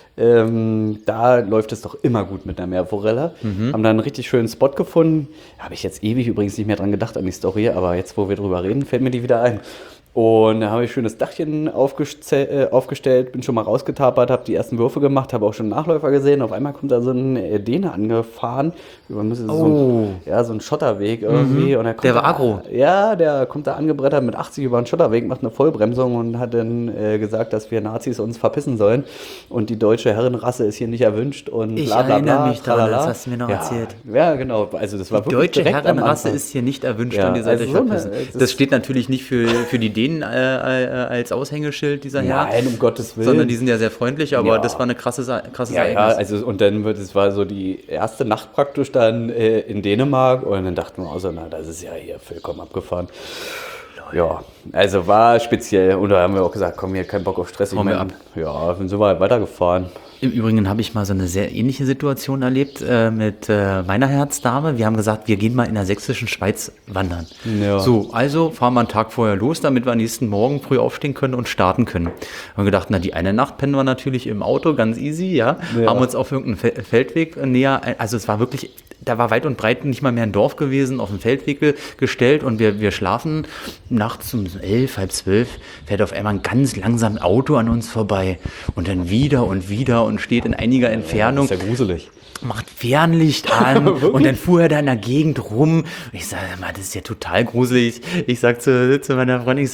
S3: Da läuft es doch immer gut mit der Meerforelle. Haben dann einen richtig schönen Spot gefunden. Habe ich jetzt ewig übrigens nicht mehr dran gedacht an die Story, aber jetzt, wo wir drüber reden, fällt mir die wieder ein. Und da habe ich ein schönes Dachchen aufgestellt, bin schon mal rausgetapert, habe die ersten Würfe gemacht, habe auch schon Nachläufer gesehen. Auf einmal kommt da so ein Däne angefahren. So ein Schotterweg irgendwie. Und
S1: Der war aggro.
S3: Ja, der kommt da angebrettert mit 80 über den Schotterweg, macht eine Vollbremsung und hat dann gesagt, dass wir Nazis uns verpissen sollen. Und die deutsche Herrenrasse ist hier nicht erwünscht. Und
S1: Ich
S3: bla bla bla,
S1: erinnere mich daran,
S3: tralala.
S1: das hast du mir noch erzählt.
S3: Ja, genau. Also das war
S1: Die
S3: wirklich
S1: deutsche
S3: direkt am
S1: Herrenrasse
S3: Anfang.
S1: ist hier nicht erwünscht
S3: Ja,
S1: und ihr seid
S3: also
S1: euch
S3: so eine-
S1: verpissen.
S3: das-
S1: Das steht natürlich nicht für die Dänen als Aushängeschild, dieser Herr.
S3: Nein, um Gottes Willen.
S1: Sondern die sind ja sehr freundlich, aber
S3: Ja.
S1: das war eine krasses
S3: Ja,
S1: Ereignis.
S3: also und dann es war so die erste Nacht praktisch dann in Dänemark und dann dachten wir auch so, na, das ist ja hier vollkommen abgefahren. Ja, also war speziell und da haben wir auch gesagt, komm, hier kein Bock auf Stress.
S1: Hauen wir ab.
S3: Ja, dann sind wir halt weitergefahren.
S1: Im Übrigen habe ich mal so eine sehr ähnliche Situation erlebt mit meiner Herzdame. Wir haben gesagt, wir gehen mal in der sächsischen Schweiz wandern.
S3: Ja.
S1: So, also fahren wir einen Tag vorher los, damit wir am nächsten Morgen früh aufstehen können und starten können. Haben wir gedacht, na, die eine Nacht pennen wir natürlich im Auto, ganz easy, ja. Haben uns auf irgendeinen Feldweg näher, also es war wirklich, da war weit und breit nicht mal mehr ein Dorf gewesen, auf den Feldweg gestellt und wir schlafen nachts um 11, halb 12, fährt auf einmal ein ganz langsam Auto an uns vorbei und dann wieder und steht in einiger Entfernung,
S3: Das ist ja gruselig.
S1: macht Fernlicht an und dann fuhr er da in der Gegend rum. Und ich sage, das ist ja total gruselig. Ich sag zu meiner Freundin,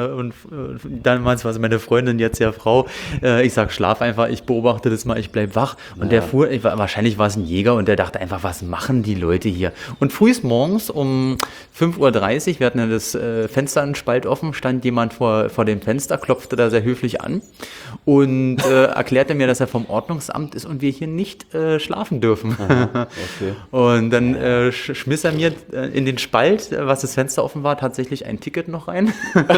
S1: damals war es meine Freundin, jetzt ja Frau, ich sag, schlaf einfach, ich beobachte das mal, ich bleib wach. Und der fuhr, wahrscheinlich war es ein Jäger und der dachte einfach, was machen die Leute hier? Und frühs morgens um 5:30 Uhr, wir hatten ja das Fenster einen Spalt offen, stand jemand vor dem Fenster, klopfte da sehr höflich an und erklärte mir, dass er vom Ordnungsamt ist und wir hier nicht schlafen dürfen.
S3: Okay.
S1: Und dann schmiss er mir in den Spalt, was das Fenster offen war, tatsächlich ein Ticket noch rein.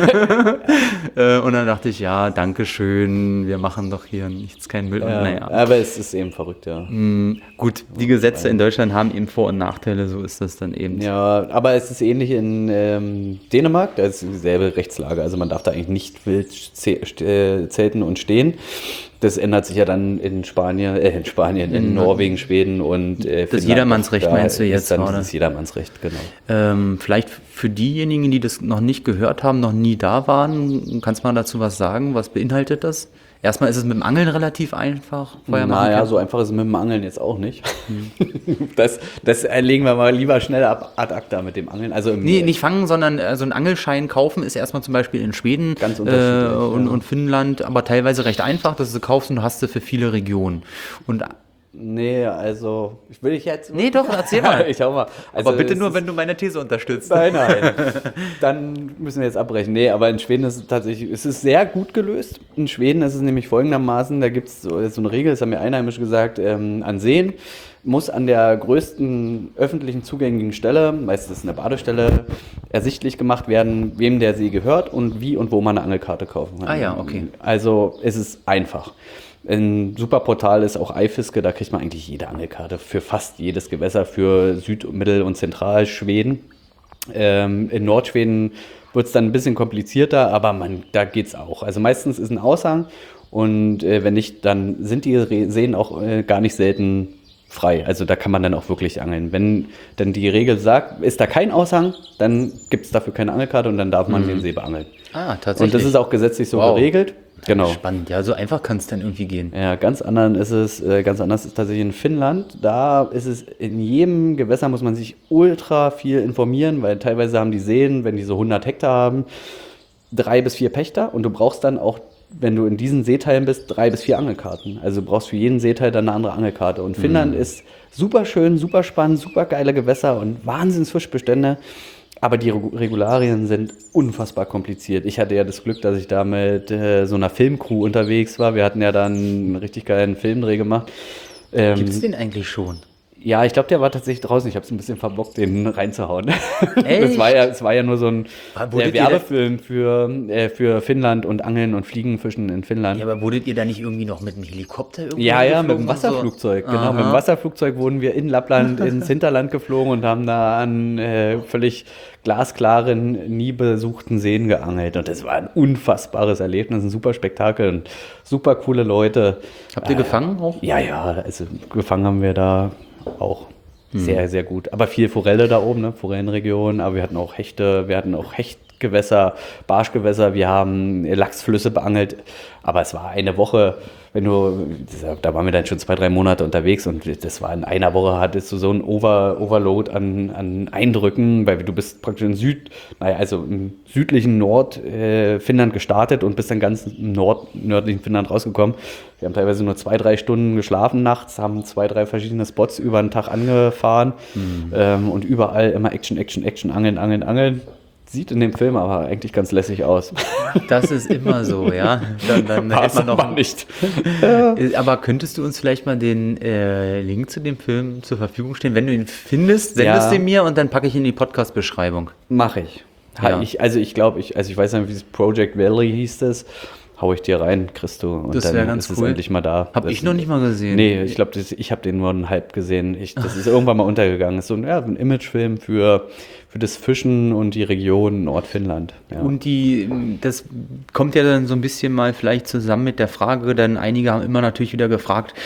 S1: Und dann dachte ich, ja, danke schön, wir machen doch hier nichts, kein Müll. Und naja,
S3: Aber es ist eben verrückt, ja.
S1: gut, die Gesetze in Deutschland haben eben Vor- und Nachteile, so ist das dann eben.
S3: Ja, aber es ist ähnlich in Dänemark, da ist dieselbe Rechtslage. Also man darf da eigentlich nicht wild zelten und stehen. Das ändert sich ja dann in Norwegen, Schweden und Finnland.
S1: Jedermannsrecht
S3: Da
S1: meinst du
S3: ist
S1: jetzt,
S3: dann
S1: oder?
S3: Das Jedermannsrecht, genau.
S1: Vielleicht für diejenigen, die das noch nicht gehört haben, noch nie da waren, kannst du mal dazu was sagen? Was beinhaltet das? Erstmal ist es mit dem Angeln relativ einfach.
S3: Naja, so einfach ist es mit dem Angeln jetzt auch nicht. Das legen wir mal lieber schnell ad acta mit dem Angeln. Also
S1: Nee, nicht fangen, sondern so einen Angelschein kaufen ist erstmal zum Beispiel in Schweden
S3: Ganz unterschiedlich,
S1: und Finnland, aber teilweise recht einfach, dass du kaufst und du hast sie für viele Regionen. Und
S3: Nee, also, ich will dich jetzt...
S1: nee, doch, erzähl mal.
S3: Ich hau mal. Also,
S1: aber bitte
S3: es
S1: nur,
S3: ist-
S1: wenn du meine These unterstützt.
S3: Nein. Dann müssen wir jetzt abbrechen. Nee, aber in Schweden ist es tatsächlich, es ist sehr gut gelöst. In Schweden ist es nämlich folgendermaßen, da gibt es so eine Regel, das haben mir Einheimische gesagt, an Seen muss an der größten öffentlichen zugänglichen Stelle, meistens eine Badestelle, ersichtlich gemacht werden, wem der See gehört und wie und wo man eine Angelkarte kaufen kann.
S1: Ah ja, okay.
S3: Also es ist einfach. Ein super Portal ist auch iFiske, da kriegt man eigentlich jede Angelkarte für fast jedes Gewässer für Süd-, Mittel- und Zentralschweden. In Nordschweden wird es dann ein bisschen komplizierter, aber da geht's auch. Also meistens ist ein Aushang und wenn nicht, dann sind die Seen auch gar nicht selten frei. Also da kann man dann auch wirklich angeln. Wenn dann die Regel sagt, ist da kein Aushang, dann gibt es dafür keine Angelkarte und dann darf man den See beangeln.
S2: Ah, tatsächlich.
S3: Und das ist auch gesetzlich so geregelt. Genau.
S2: Spannend, ja, so einfach kann es dann irgendwie gehen.
S3: Ja, ganz anders ist tatsächlich in Finnland. Da ist es in jedem Gewässer muss man sich ultra viel informieren, weil teilweise haben die Seen, wenn die so 100 Hektar haben, 3 bis 4 Pächter und du brauchst dann auch, wenn du in diesen Seeteilen bist, 3 bis 4 Angelkarten. Also du brauchst für jeden Seeteil dann eine andere Angelkarte. Und Finnland ist super schön, super spannend, super geile Gewässer und Wahnsinns Fischbestände. Aber die Regularien sind unfassbar kompliziert. Ich hatte ja das Glück, dass ich da mit so einer Filmcrew unterwegs war. Wir hatten ja dann einen richtig geilen Filmdreh gemacht.
S2: Gibt es den eigentlich schon?
S3: Ja, ich glaube, der war tatsächlich draußen. Ich habe es ein bisschen verbockt, den reinzuhauen.
S2: Echt?
S3: Es war ja nur so ein Werbefilm für Finnland und Angeln und Fliegen, Fischen in Finnland.
S2: Ja, aber wurdet ihr da nicht irgendwie noch mit dem Helikopter irgendwie
S3: Ja, mit dem
S2: geflogen und
S3: Wasserflugzeug.
S2: so?
S3: Genau,
S2: Aha.
S3: mit dem Wasserflugzeug wurden wir in Lappland ins Hinterland geflogen und haben da an völlig glasklaren, nie besuchten Seen geangelt. Und das war ein unfassbares Erlebnis, ein super Spektakel und super coole Leute.
S2: Habt ihr gefangen auch?
S3: Ja, also gefangen haben wir da auch sehr, sehr gut. Aber viel Forelle da oben, ne? Forellenregion, aber wir hatten auch Hechte, wir hatten auch Hechtgewässer, Barschgewässer, wir haben Lachsflüsse beangelt, aber es war eine Woche, da waren wir dann schon 2-3 Monate unterwegs und das war in einer Woche hattest du so ein Overload an Eindrücken, weil du bist praktisch im südlichen Nordfinnland gestartet und bist dann ganz im nördlichen Finnland rausgekommen. Wir haben teilweise nur 2-3 Stunden geschlafen nachts, haben 2-3 verschiedene Spots über den Tag angefahren und überall immer Action, Angeln. Sieht in dem Film aber eigentlich ganz lässig aus.
S2: Das ist immer so, ja. Dann hätte man noch
S3: nicht.
S2: Aber könntest du uns vielleicht mal den Link zu dem Film zur Verfügung stellen? Wenn du ihn findest, sendest du ihn mir und dann packe ich ihn in die Podcast-Beschreibung.
S3: Mache ich.
S2: Ja.
S3: Ich weiß nicht, wie es Project Valley hieß das. Hau ich dir rein, kriegst du. Und
S2: Das
S3: dann
S2: wäre ganz
S3: ist
S2: cool.
S3: es endlich mal da.
S2: Hab ich noch nicht mal gesehen.
S3: Nee, ich glaube, ich habe den nur einen halb gesehen. Das ist irgendwann mal untergegangen. Das ist so ein Imagefilm für das Fischen und die Region Nordfinnland. Ja.
S2: Und das kommt ja dann so ein bisschen mal vielleicht zusammen mit der Frage, denn einige haben immer natürlich wieder gefragt,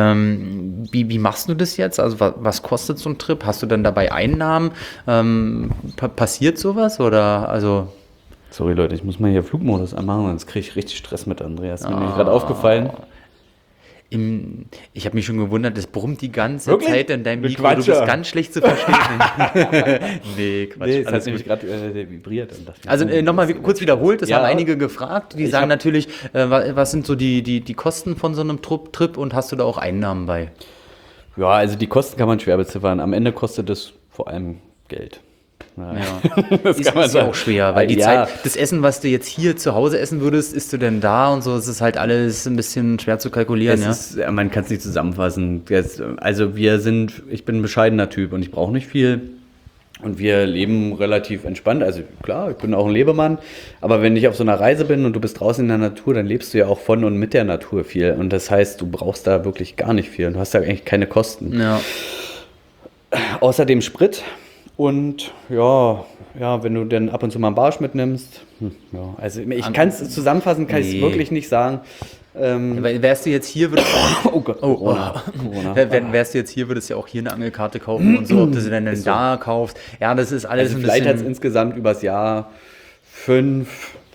S2: wie machst du das jetzt? Also was kostet so ein Trip? Hast du dann dabei Einnahmen? Passiert sowas oder also...
S3: Sorry Leute, ich muss mal hier Flugmodus anmachen, sonst kriege ich richtig Stress mit Andreas. Ist mir nämlich gerade aufgefallen.
S2: Ich habe mich schon gewundert, das brummt die ganze
S3: Wirklich?
S2: Zeit in deinem
S3: Du
S2: Mikro. Du bist
S3: Quatscher.
S2: ganz schlecht zu verstehen. Nee, Quatsch.
S3: Nee, es hat
S2: alles
S3: nämlich
S2: gut.
S3: gerade vibriert. Und dachte,
S2: Also nochmal kurz wiederholt, das
S3: Ja.
S2: haben einige gefragt. Die sagen natürlich, was sind so die Kosten von so einem Trip und hast du da auch Einnahmen bei?
S3: Ja, also die Kosten kann man schwer beziffern. Am Ende kostet es vor allem Geld.
S2: Ja.
S3: Das
S2: ist
S3: kann man
S2: ja
S3: sagen.
S2: auch schwer, weil die
S3: Ja.
S2: Zeit, das Essen, was du jetzt hier zu Hause essen würdest, isst du denn da und so, es ist halt alles ein bisschen schwer zu kalkulieren,
S3: Man kann es nicht zusammenfassen. Also ich bin ein bescheidener Typ und ich brauche nicht viel. Und wir leben relativ entspannt. Also klar, ich bin auch ein Lebemann. Aber wenn ich auf so einer Reise bin und du bist draußen in der Natur, dann lebst du ja auch von und mit der Natur viel. Und das heißt, du brauchst da wirklich gar nicht viel. Und du hast da eigentlich keine Kosten.
S2: Ja.
S3: Außerdem Sprit. Und ja, wenn du dann ab und zu mal einen Barsch mitnimmst. Ja, also ich kann es zusammenfassen, kann ich es wirklich nicht sagen.
S2: Weil wärst du jetzt hier, würdest
S3: Oh Gott, Corona.
S2: wärst du jetzt hier, würdest du ja auch hier eine Angelkarte kaufen und so, ob du sie dann da kaufst. Ja, das ist alles
S3: Also
S2: ein
S3: vielleicht hat es
S2: bisschen...
S3: insgesamt übers Jahr 5,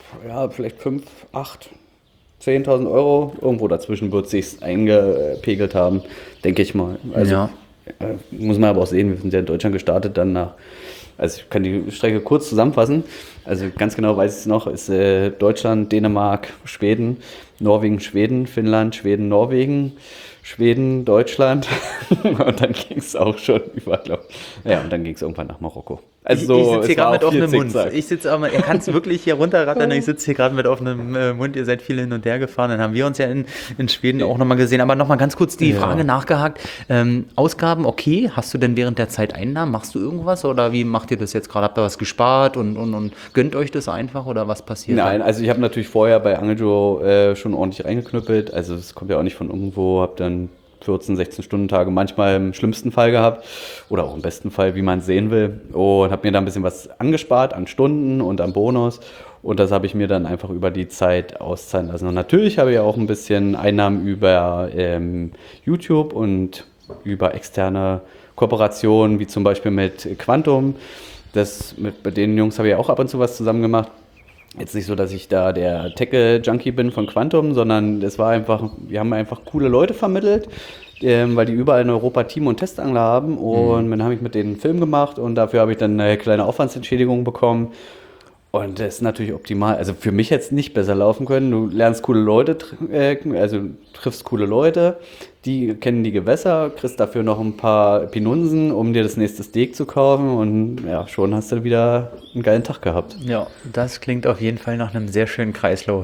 S3: 8, 10.000 Euro. Irgendwo dazwischen wird es sich eingepegelt haben, denke ich mal. Also
S2: Ja.
S3: muss man aber auch sehen, wir sind ja in Deutschland gestartet, also ich kann die Strecke kurz zusammenfassen. Also ganz genau weiß ich es noch, ist Deutschland, Dänemark, Schweden, Norwegen, Schweden, Finnland, Schweden, Norwegen, Schweden, Deutschland. Und dann ging es auch schon über, ja, und dann ging es irgendwann nach Marokko. Also
S2: Ich sitze hier gerade mit offenem Mund.
S3: Zickzack.
S2: Ich sitze aber, ihr kann es wirklich hier runterrattern, ich sitze hier gerade mit offenem Mund, ihr seid viel hin und her gefahren, dann haben wir uns ja in Schweden auch nochmal gesehen, aber nochmal ganz kurz die Frage nachgehakt, Ausgaben, okay, hast du denn während der Zeit Einnahmen, machst du irgendwas oder wie macht ihr das jetzt gerade, habt ihr was gespart und gönnt euch das einfach oder was passiert?
S3: Nein, also ich habe natürlich vorher bei Angeljo schon ordentlich reingeknüppelt, also es kommt ja auch nicht von irgendwo, habe dann 14, 16 Stunden Tage manchmal im schlimmsten Fall gehabt oder auch im besten Fall, wie man es sehen will. Und habe mir da ein bisschen was angespart an Stunden und am Bonus. Und das habe ich mir dann einfach über die Zeit auszahlen lassen. Und natürlich habe ich auch ein bisschen Einnahmen über YouTube und über externe Kooperationen, wie zum Beispiel mit Quantum. Bei den Jungs habe ich auch ab und zu was zusammen gemacht. Jetzt nicht so, dass ich da der Tech-Junkie bin von Quantum, sondern wir haben einfach coole Leute vermittelt, weil die überall in Europa Team- und Testangler haben. Und dann habe ich mit denen einen Film gemacht und dafür habe ich dann eine kleine Aufwandsentschädigung bekommen. Und das ist natürlich optimal. Also für mich hätte es nicht besser laufen können. Du lernst coole Leute, triffst coole Leute, die kennen die Gewässer, kriegst dafür noch ein paar Pinunsen, um dir das nächste Steak zu kaufen und ja, schon hast du wieder einen geilen Tag gehabt.
S1: Ja, das klingt auf jeden Fall nach einem sehr schönen Kreislauf.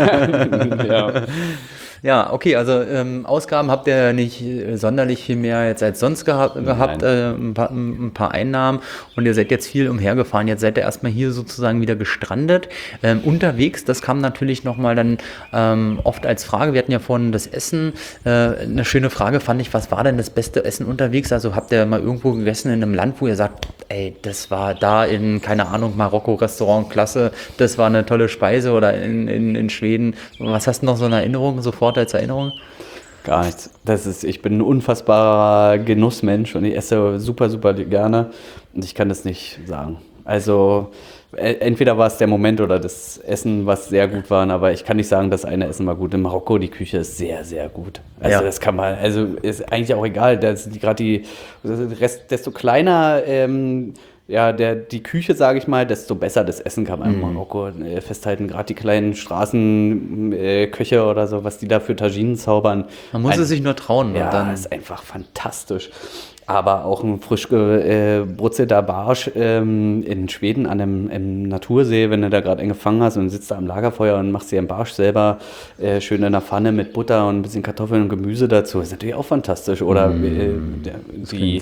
S3: Ja.
S1: Ja, okay, also Ausgaben habt ihr nicht sonderlich viel mehr jetzt als sonst gehabt, ein paar Einnahmen und ihr seid jetzt viel umhergefahren. Jetzt seid ihr erstmal hier sozusagen wieder gestrandet. Unterwegs, das kam natürlich nochmal dann oft als Frage. Wir hatten ja vorhin das Essen. Eine schöne Frage fand ich, was war denn das beste Essen unterwegs? Also habt ihr mal irgendwo gegessen in einem Land, wo ihr sagt, ey, das war da in, keine Ahnung, Marokko-Restaurant, klasse, das war eine tolle Speise oder in Schweden. Was hast du noch so eine Erinnerung sofort als Erinnerung?
S3: Gar nichts. Ich bin ein unfassbarer Genussmensch und ich esse super, super gerne und ich kann das nicht sagen. Also entweder war es der Moment oder das Essen, was sehr gut war, aber ich kann nicht sagen, das eine Essen war gut. In Marokko, die Küche ist sehr, sehr gut. Also
S1: Ja.
S3: das kann man, also ist eigentlich auch egal, desto kleiner die Küche, sage ich mal, desto besser das Essen kann man in Marokko festhalten. Gerade die kleinen Straßenköche oder so, was die da für Taginen zaubern.
S1: Man muss es sich nur trauen.
S3: Ja,
S1: und dann
S3: ist einfach fantastisch. Aber auch ein frisch gebrutzelter Barsch in Schweden im Natursee, wenn du da gerade einen gefangen hast und sitzt da am Lagerfeuer und machst dir einen Barsch selber schön in der Pfanne mit Butter und ein bisschen Kartoffeln und Gemüse dazu, ist natürlich auch fantastisch. Oder die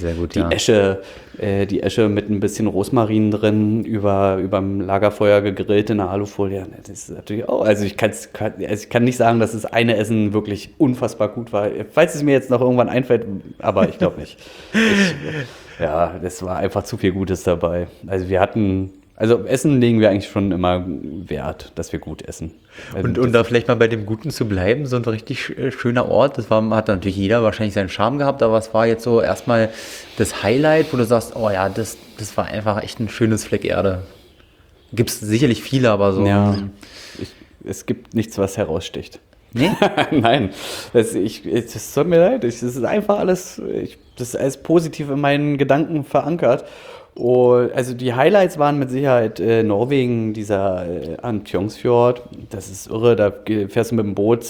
S3: Esche mit ein bisschen Rosmarin drin überm Lagerfeuer gegrillt in der Alufolie. Das ist natürlich auch, also ich kann nicht sagen, dass das eine Essen wirklich unfassbar gut war. Falls es mir jetzt noch irgendwann einfällt, aber ich glaube nicht. Das war einfach zu viel Gutes dabei. Also Essen legen wir eigentlich schon immer Wert, dass wir gut essen.
S1: Und da vielleicht mal bei dem Guten zu bleiben, so ein richtig schöner Ort, hat natürlich jeder wahrscheinlich seinen Charme gehabt, aber was war jetzt so erstmal das Highlight, wo du sagst, oh ja, das war einfach echt ein schönes Fleck Erde. Gibt es sicherlich viele, aber so.
S3: Ja, es gibt nichts, was heraussticht.
S1: Nee?
S3: Nein, das tut mir leid, das ist einfach alles, das ist alles positiv in meinen Gedanken verankert. Und also die Highlights waren mit Sicherheit Norwegen, dieser Andfjordsfjord. Das ist irre, da fährst du mit dem Boot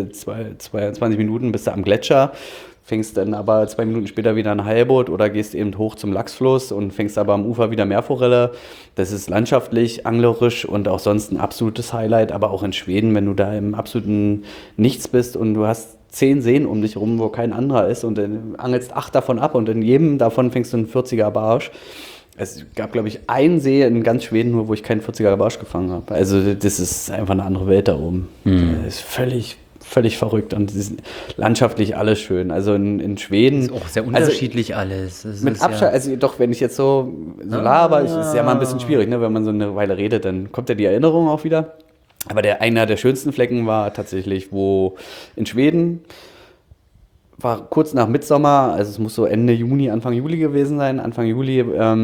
S3: 22 Minuten bis du am Gletscher, fängst dann aber 2 Minuten später wieder ein Heilboot oder gehst eben hoch zum Lachsfluss und fängst aber am Ufer wieder Meerforelle. Das ist landschaftlich, anglerisch und auch sonst ein absolutes Highlight, aber auch in Schweden, wenn du da im absoluten Nichts bist und du hast 10 Seen um dich rum, wo kein anderer ist und dann angelst 8 davon ab und in jedem davon fängst du einen 40er Barsch. Es gab, glaube ich, einen See in ganz Schweden nur, wo ich keinen 40er Barsch gefangen habe. Also das ist einfach eine andere Welt da oben. Das ist völlig verrückt und es ist landschaftlich alles schön. Also in Schweden...
S1: Ist auch sehr unterschiedlich alles.
S3: Mit Abstand, also doch, wenn ich jetzt so laber, ist ja mal ein bisschen schwierig, ne? Wenn man so eine Weile redet, dann kommt ja die Erinnerung auch wieder. Aber einer der schönsten Flecken war tatsächlich, wo in Schweden... War kurz nach Mitsommer, also es muss so Ende Juni, Anfang Juli gewesen sein. Anfang Juli,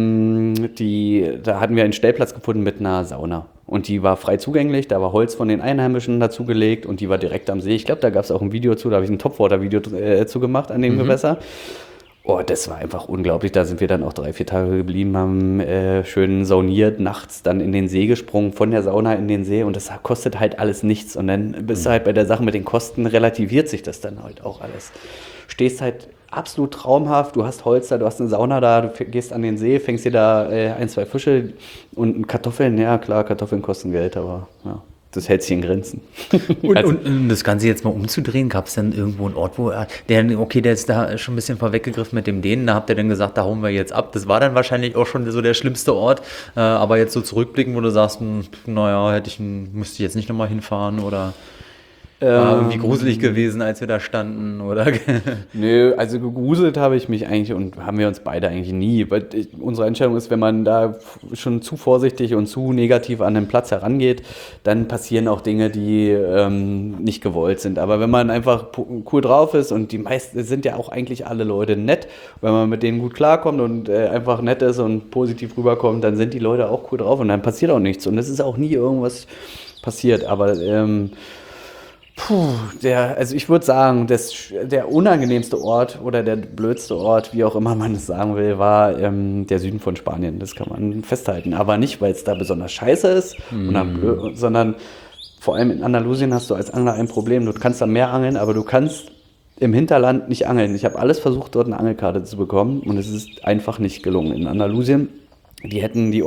S3: da hatten wir einen Stellplatz gefunden mit einer Sauna. Und die war frei zugänglich, da war Holz von den Einheimischen dazugelegt und die war direkt am See. Ich glaube, da gab es auch ein Video zu, da habe ich ein Topwater-Video zu gemacht an dem Gewässer. Oh, das war einfach unglaublich. Da sind wir dann auch 3-4 Tage geblieben, haben schön sauniert, nachts dann in den See gesprungen, von der Sauna in den See und das kostet halt alles nichts. Und dann bist du halt bei der Sache mit den Kosten, relativiert sich das dann halt auch alles. Stehst halt absolut traumhaft, du hast Holz da, du hast eine Sauna da, du gehst an den See, fängst dir da 1-2 Fische und Kartoffeln, ja klar, Kartoffeln kosten Geld, aber ja. Das hält sich in Grenzen.
S1: Und das Ganze jetzt mal umzudrehen, gab es dann irgendwo einen Ort, wo der ist da schon ein bisschen vorweggegriffen mit dem Dänen, da habt ihr dann gesagt, da hauen wir jetzt ab. Das war dann wahrscheinlich auch schon so der schlimmste Ort, aber jetzt so zurückblicken, wo du sagst, naja, müsste ich jetzt nicht nochmal hinfahren oder...
S2: War irgendwie gruselig gewesen, als wir da standen, oder?
S3: Nö, also gegruselt habe ich mich eigentlich und haben wir uns beide eigentlich nie. Weil unsere Einstellung ist, wenn man da schon zu vorsichtig und zu negativ an den Platz herangeht, dann passieren auch Dinge, die nicht gewollt sind. Aber wenn man einfach cool drauf ist und die meisten sind ja auch eigentlich alle Leute nett, wenn man mit denen gut klarkommt und einfach nett ist und positiv rüberkommt, dann sind die Leute auch cool drauf und dann passiert auch nichts. Und es ist auch nie irgendwas passiert. Aber also ich würde sagen, der unangenehmste Ort oder der blödste Ort, wie auch immer man es sagen will, war der Süden von Spanien. Das kann man festhalten. Aber nicht, weil es da besonders scheiße ist, sondern vor allem in Andalusien hast du als Angler ein Problem. Du kannst da mehr angeln, aber du kannst im Hinterland nicht angeln. Ich habe alles versucht, dort eine Angelkarte zu bekommen und es ist einfach nicht gelungen. In Andalusien, die hätten die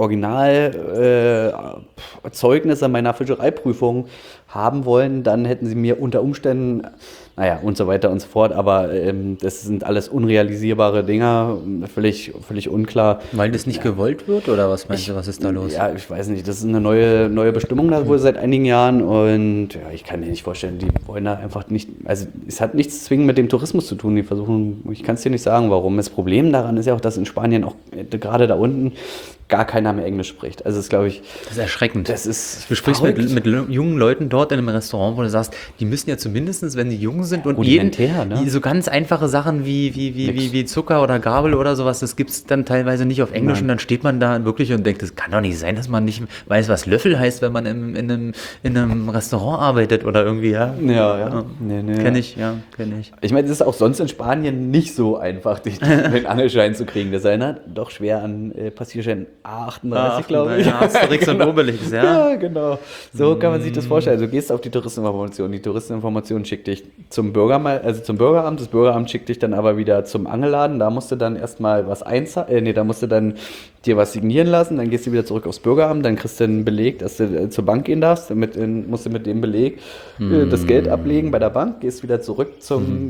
S3: Originalzeugnisse meiner Fischereiprüfung haben wollen, dann hätten sie mir unter Umständen, naja, und so weiter und so fort, aber das sind alles unrealisierbare Dinger, völlig unklar.
S2: Weil das nicht gewollt wird, oder was meinst du, was ist da los?
S3: Ja, ich weiß nicht, das ist eine neue Bestimmung da wohl seit einigen Jahren und ja, ich kann mir nicht vorstellen, die wollen da einfach nicht, also es hat nichts zwingend mit dem Tourismus zu tun, die versuchen, ich kann es dir nicht sagen, warum. Das Problem daran ist ja auch, dass in Spanien auch gerade da unten gar keiner mehr Englisch spricht. Also das glaube ich...
S2: Das ist erschreckend.
S3: Das ist
S2: du sprichst mit jungen Leuten dort in einem Restaurant, wo du sagst, die müssen ja zumindest, wenn sie jung sind und so ganz einfache Sachen wie Zucker oder Gabel oder sowas, das gibt es dann teilweise nicht auf Englisch. Nein. Und dann steht man da wirklich und denkt, das kann doch nicht sein, dass man nicht weiß, was Löffel heißt, wenn man in einem Restaurant arbeitet oder irgendwie, ja.
S3: Ja. Nee.
S2: Kenn ich.
S3: Ich meine, es ist auch sonst in Spanien nicht so einfach, den Angelschein zu kriegen. Das erinnert doch schwer an Passierschein A38, glaube ich.
S2: Ja, Asterix und Obelix,
S3: ja. Ja, genau. So kann man sich das vorstellen. Also du gehst auf die Touristeninformation. Die Touristeninformation schickt dich zum Bürgeramt. Das Bürgeramt schickt dich dann aber wieder zum Angelladen. Da musst du dann erstmal was da musst du dann dir was signieren lassen. Dann gehst du wieder zurück aufs Bürgeramt. Dann kriegst du einen Beleg, dass du zur Bank gehen darfst. Musst du mit dem Beleg das Geld ablegen bei der Bank. Gehst wieder zurück zum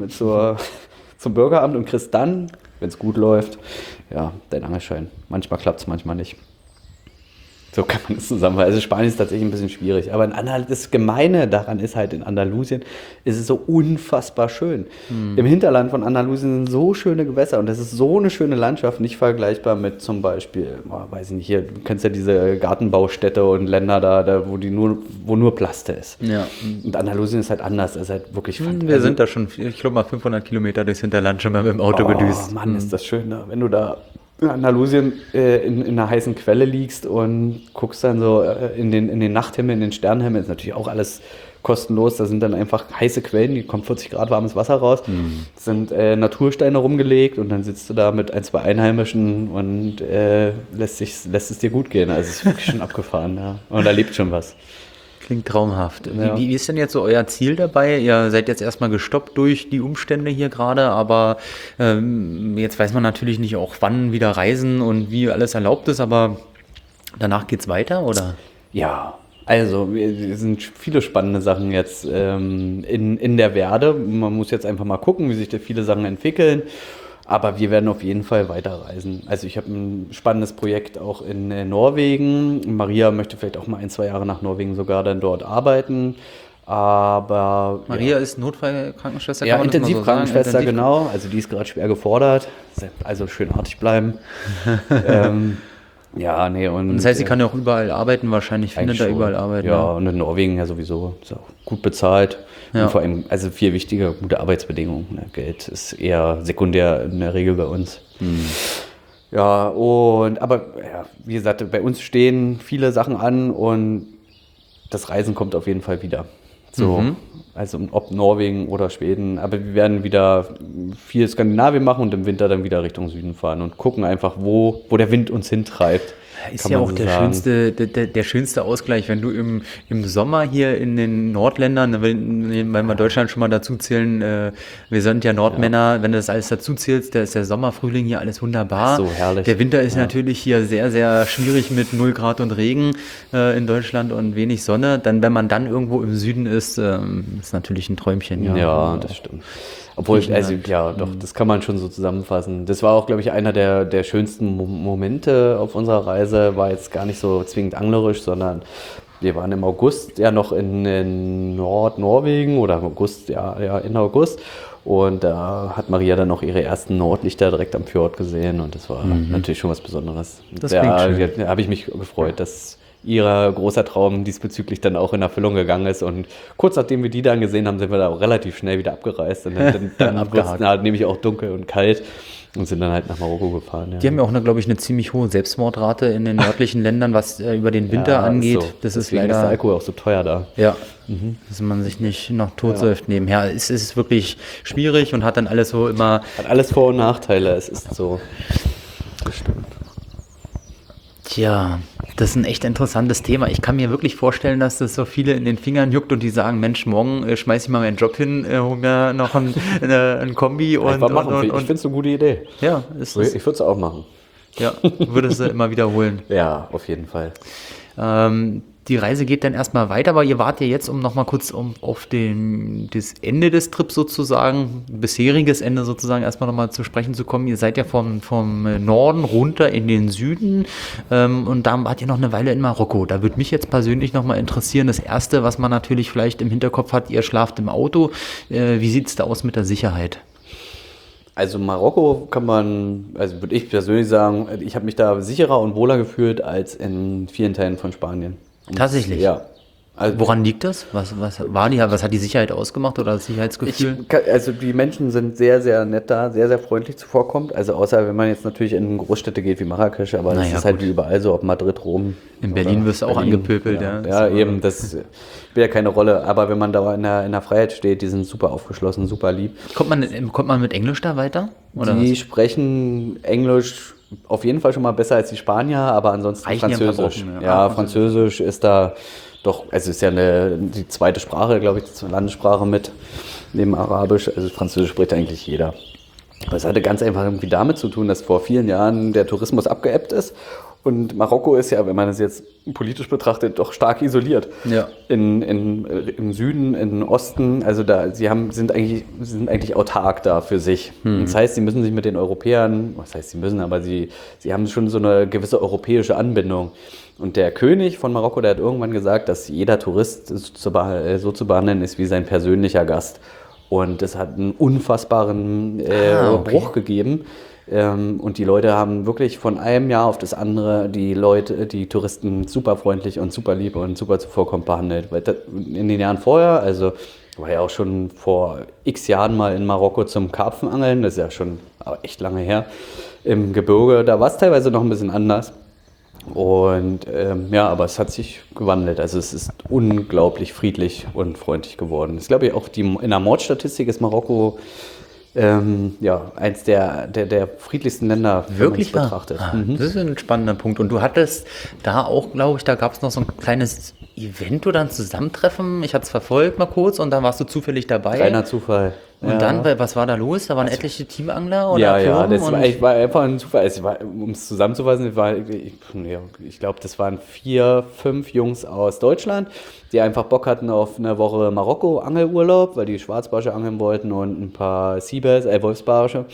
S3: Bürgeramt und kriegst dann, wenn es gut läuft, ja, dein Angelschein. Manchmal klappt es, manchmal nicht. So kann man das zusammenfassen. Also Spanien ist tatsächlich ein bisschen schwierig. Aber das Gemeine daran ist halt, in Andalusien ist es so unfassbar schön. Im Hinterland von Andalusien sind so schöne Gewässer und das ist so eine schöne Landschaft, nicht vergleichbar mit zum Beispiel, weiß ich nicht, hier, du kennst ja diese Gartenbaustädte und Länder da wo nur Plaste ist. Ja. Und Andalusien ist halt anders, es ist halt wirklich fantastisch.
S2: Wir sind da schon, ich glaube mal 500 Kilometer durchs Hinterland schon mal mit dem Auto gedüst.
S3: Mann, ist das schön, ne? Wenn du da in Andalusien in einer heißen Quelle liegst und guckst dann so in den Nachthimmel, in den Sternenhimmel, ist natürlich auch alles kostenlos. Da sind dann einfach heiße Quellen, die kommt 40 Grad warmes Wasser raus, sind Natursteine rumgelegt und dann sitzt du da mit ein, zwei Einheimischen und lässt es dir gut gehen. Also es ist wirklich schon abgefahren, ja. Und da lebt schon was.
S2: Klingt traumhaft. Ja. Wie ist denn jetzt so euer Ziel dabei? Ihr seid jetzt erstmal gestoppt durch die Umstände hier gerade, aber jetzt weiß man natürlich nicht auch, wann wieder reisen und wie alles erlaubt ist, aber danach geht's weiter, oder?
S3: Ja, also es sind viele spannende Sachen jetzt in der Werde. Man muss jetzt einfach mal gucken, wie sich da viele Sachen entwickeln. Aber wir werden auf jeden Fall weiterreisen. Also ich habe ein spannendes Projekt auch in Norwegen. Maria möchte vielleicht auch mal 1-2 Jahre nach Norwegen sogar dann dort arbeiten. Aber
S2: Maria ist Notfallkrankenschwester,
S3: kann man Intensivkrankenschwester, so genau. Also die ist gerade schwer gefordert. Also schön artig bleiben. Ja, nee. Und
S2: das heißt, sie kann ja auch überall arbeiten, wahrscheinlich findet da überall Arbeit.
S3: Ja, und in Norwegen ja sowieso. Ist auch gut bezahlt. Ja. Und vor allem, also viel wichtiger, gute Arbeitsbedingungen. Ne? Geld ist eher sekundär in der Regel bei uns. Ja, aber wie gesagt, bei uns stehen viele Sachen an und das Reisen kommt auf jeden Fall wieder. So, also ob Norwegen oder Schweden, aber wir werden wieder viel Skandinavien machen und im Winter dann wieder Richtung Süden fahren und gucken einfach, wo der Wind uns hintreibt.
S2: Ist ja auch der schönste Ausgleich, wenn du im Sommer hier in den Nordländern, wenn wir Deutschland schon mal dazu zählen, wir sind ja Nordmänner, wenn du das alles dazu zählst, da ist der Sommer, Frühling hier alles wunderbar.
S3: So herrlich.
S2: Der Winter ist natürlich hier sehr, sehr schwierig mit 0 Grad und Regen in Deutschland und wenig Sonne. Dann, wenn man dann irgendwo im Süden ist natürlich ein Träumchen.
S3: Ja, das stimmt. Obwohl, doch, das kann man schon so zusammenfassen. Das war auch, glaube ich, einer der schönsten Momente auf unserer Reise. War jetzt gar nicht so zwingend anglerisch, sondern Wir waren im August ja noch in Nordnorwegen oder im August, ja, in August. Und da hat Maria dann noch ihre ersten Nordlichter direkt am Fjord gesehen und das war natürlich schon was Besonderes.
S1: Das klingt schön.
S3: Da habe ich mich gefreut, dass ihr großer Traum diesbezüglich dann auch in Erfüllung gegangen ist. Und kurz nachdem wir die dann gesehen haben, sind wir da auch relativ schnell wieder abgereist. Und dann
S1: Abgehakt.
S3: halt nämlich auch dunkel und kalt und sind dann halt nach Marokko gefahren. Ja.
S1: Die haben ja auch, glaube ich, eine ziemlich hohe Selbstmordrate in den nördlichen Ländern, was über den Winter
S3: Ja,
S1: angeht.
S3: so.
S1: Das ist
S3: Deswegen
S1: leider...
S3: ist der Alkohol auch so teuer da.
S1: Ja, dass man sich nicht noch totsäuft nebenher. Es ist wirklich schwierig und hat dann alles so immer...
S3: Hat alles Vor- und Nachteile, es ist so. Bestimmt.
S1: Tja, das ist ein echt interessantes Thema. Ich kann mir wirklich vorstellen, dass das so viele in den Fingern juckt und die sagen, Mensch, morgen schmeiß ich mal meinen Job hin, hol mir noch ein Kombi und...
S3: Einfach machen. Ich
S1: und
S3: finde es eine gute Idee.
S1: ja,
S3: Ich würde es auch machen.
S1: ja, würdest du immer wiederholen.
S3: Ja, auf jeden Fall.
S1: Die Reise geht dann erstmal weiter, aber ihr wart ja jetzt, um nochmal kurz auf das Ende des Trips sozusagen, bisheriges Ende sozusagen erstmal nochmal zu sprechen zu kommen. Ihr seid ja vom Norden runter in den Süden und da wart ihr noch eine Weile in Marokko. Da würde mich jetzt persönlich nochmal interessieren, das Erste, was man natürlich vielleicht im Hinterkopf hat, ihr schlaft im Auto. Wie sieht es da aus mit der Sicherheit?
S3: Also Marokko kann man, also würde ich persönlich sagen, ich habe mich da sicherer und wohler gefühlt als in vielen Teilen von Spanien.
S1: Tatsächlich?
S3: Ja. Also
S1: Woran liegt das? Was hat die Sicherheit ausgemacht oder das Sicherheitsgefühl?
S3: Also die Menschen sind sehr, sehr nett da, sehr, sehr freundlich zuvorkommt. Also außer wenn man jetzt natürlich in Großstädte geht wie Marrakesch, aber das ist halt wie überall so, ob Madrid, Rom.
S1: In Berlin wirst du auch angepöbelt, ja.
S3: Ja, eben, das spielt ja keine Rolle. Aber wenn man da in der Freiheit steht, die sind super aufgeschlossen, super lieb.
S1: Kommt man mit Englisch da weiter? Oder
S3: Die sprechen Englisch auf jeden Fall schon mal besser als die Spanier, aber ansonsten
S1: Reichen ja ein paar
S3: Französisch.
S1: Brocken,
S3: Ja, Französisch ist da doch, also ist ja die zweite Sprache, glaube ich, die Landessprache mit neben Arabisch. Also Französisch spricht eigentlich jeder. Aber es hatte ganz einfach irgendwie damit zu tun, dass vor vielen Jahren der Tourismus abgeebbt ist. Und Marokko ist ja, wenn man es jetzt politisch betrachtet, doch stark isoliert.
S1: Ja.
S3: Im Süden, im Osten, also sind eigentlich autark da für sich. Das heißt, sie müssen sich mit den Europäern, was heißt sie müssen, aber sie haben schon so eine gewisse europäische Anbindung. Und der König von Marokko, der hat irgendwann gesagt, dass jeder Tourist so zu behandeln ist wie sein persönlicher Gast. Und das hat einen unfassbaren Bruch gegeben. Und die Leute haben wirklich von einem Jahr auf das andere die Touristen super freundlich und super lieb und super zuvorkommend behandelt. Weil in den Jahren vorher, also war ja auch schon vor x Jahren mal in Marokko zum Karpfenangeln, das ist ja schon echt lange her, im Gebirge, da war es teilweise noch ein bisschen anders. Und aber es hat sich gewandelt. Also es ist unglaublich friedlich und freundlich geworden. Das ist, glaube ich, auch in der Mordstatistik ist Marokko eins der friedlichsten Länder,
S1: wirklich
S3: wenn man es betrachtet.
S1: Das ist ein spannender Punkt. Und du hattest da auch, glaube ich, da gab es noch so ein kleines Event oder ein Zusammentreffen. Ich hatte es verfolgt mal kurz und da warst du zufällig dabei.
S3: Reiner Zufall.
S1: Und dann, was war da los? Da waren etliche Teamangler oder
S3: das war einfach ein Zufall. Um es zusammenzufassen, ich glaube, das waren 4, 5 Jungs aus Deutschland, die einfach Bock hatten auf eine Woche Marokko-Angelurlaub, weil die Schwarzbarsche angeln wollten und ein paar Seabass, Wolfsbarsche.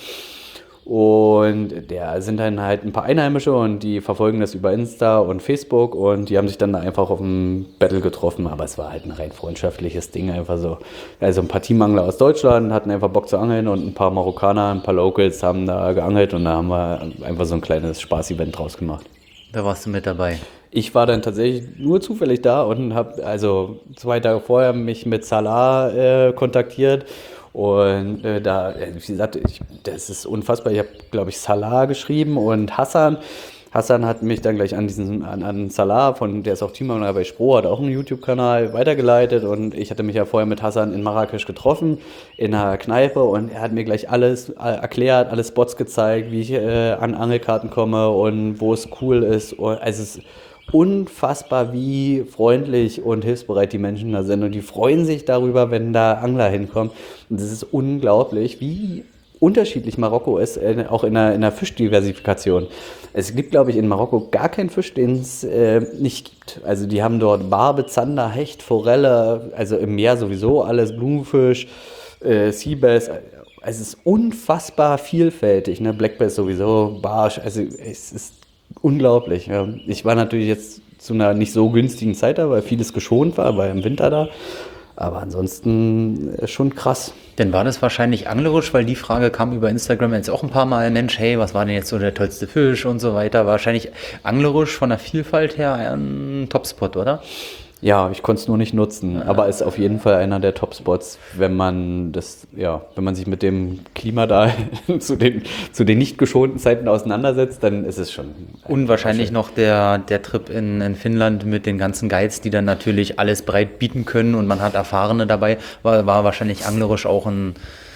S3: Und da sind dann halt ein paar Einheimische und die verfolgen das über Insta und Facebook und die haben sich dann da einfach auf dem Battle getroffen, aber es war halt ein rein freundschaftliches Ding, einfach so. Also ein paar Teamangler aus Deutschland hatten einfach Bock zu angeln und ein paar Marokkaner, ein paar Locals haben da geangelt und da haben wir einfach so ein kleines Spaß-Event draus gemacht.
S1: Da warst du mit dabei.
S3: Ich war dann tatsächlich nur zufällig da und habe also 2 Tage vorher mich mit Salah kontaktiert. Und wie gesagt, das ist unfassbar. Ich habe, glaube ich, Salah geschrieben und Hassan. Hassan hat mich dann gleich an Salah, der ist auch Teamangler bei Spro, hat auch einen YouTube-Kanal, weitergeleitet. Und ich hatte mich ja vorher mit Hassan in Marrakesch getroffen, in einer Kneipe. Und er hat mir gleich alles erklärt, alle Spots gezeigt, wie ich an Angelkarten komme und wo es cool ist. Also es ist unfassbar, wie freundlich und hilfsbereit die Menschen da sind. Und die freuen sich darüber, wenn da Angler hinkommen. Und es ist unglaublich, wie unterschiedlich Marokko ist, auch in der Fischdiversifikation. Es gibt, glaube ich, in Marokko gar keinen Fisch, den es nicht gibt. Also die haben dort Barbe, Zander, Hecht, Forelle, also im Meer sowieso alles, Blumenfisch, Seabass. Es ist unfassbar vielfältig, ne? Black Bass sowieso, Barsch, also es ist unglaublich. Ja. Ich war natürlich jetzt zu einer nicht so günstigen Zeit da, weil vieles geschont war im Winter da. Aber ansonsten schon krass.
S1: Dann war das wahrscheinlich anglerisch, weil die Frage kam über Instagram jetzt auch ein paar Mal, Mensch, hey, was war denn jetzt so der tollste Fisch und so weiter. Wahrscheinlich anglerisch von der Vielfalt her ein Topspot, oder?
S3: Ja, ich konnte es nur nicht nutzen, aber ist auf jeden Fall einer der Top-Spots, wenn man sich mit dem Klima da zu den nicht geschonten Zeiten auseinandersetzt, dann ist es schon.
S1: Und wahrscheinlich noch der Trip in Finnland mit den ganzen Guides, die dann natürlich alles breit bieten können und man hat Erfahrene dabei, war wahrscheinlich anglerisch auch ein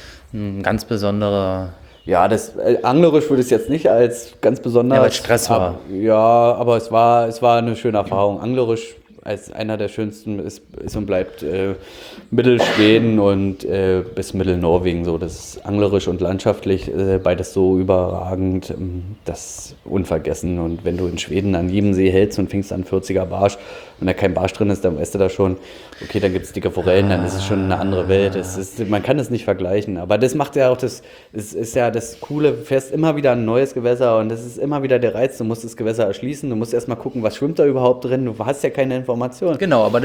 S1: ganz besonderer.
S3: Ja, das anglerisch würde ich es jetzt nicht als ganz besonders.
S1: Ja, weil Stress war.
S3: Aber es war eine schöne Erfahrung. Anglerisch als einer der schönsten ist und bleibt Mittelschweden und bis Mittelnorwegen. So, das ist anglerisch und landschaftlich beides so überragend, das ist unvergessen. Und wenn du in Schweden an jedem See hältst und fängst an 40er Barsch, wenn da kein Barsch drin ist, dann weißt du da schon, okay, dann gibt es dicke Forellen, dann ist es schon eine andere Welt. Man kann es nicht vergleichen. Aber das macht ja auch ist ja das Coole, du fährst immer wieder ein neues Gewässer und das ist immer wieder der Reiz, du musst das Gewässer erschließen, du musst erstmal gucken, was schwimmt da überhaupt drin, du hast ja keine Informationen.
S1: Genau, aber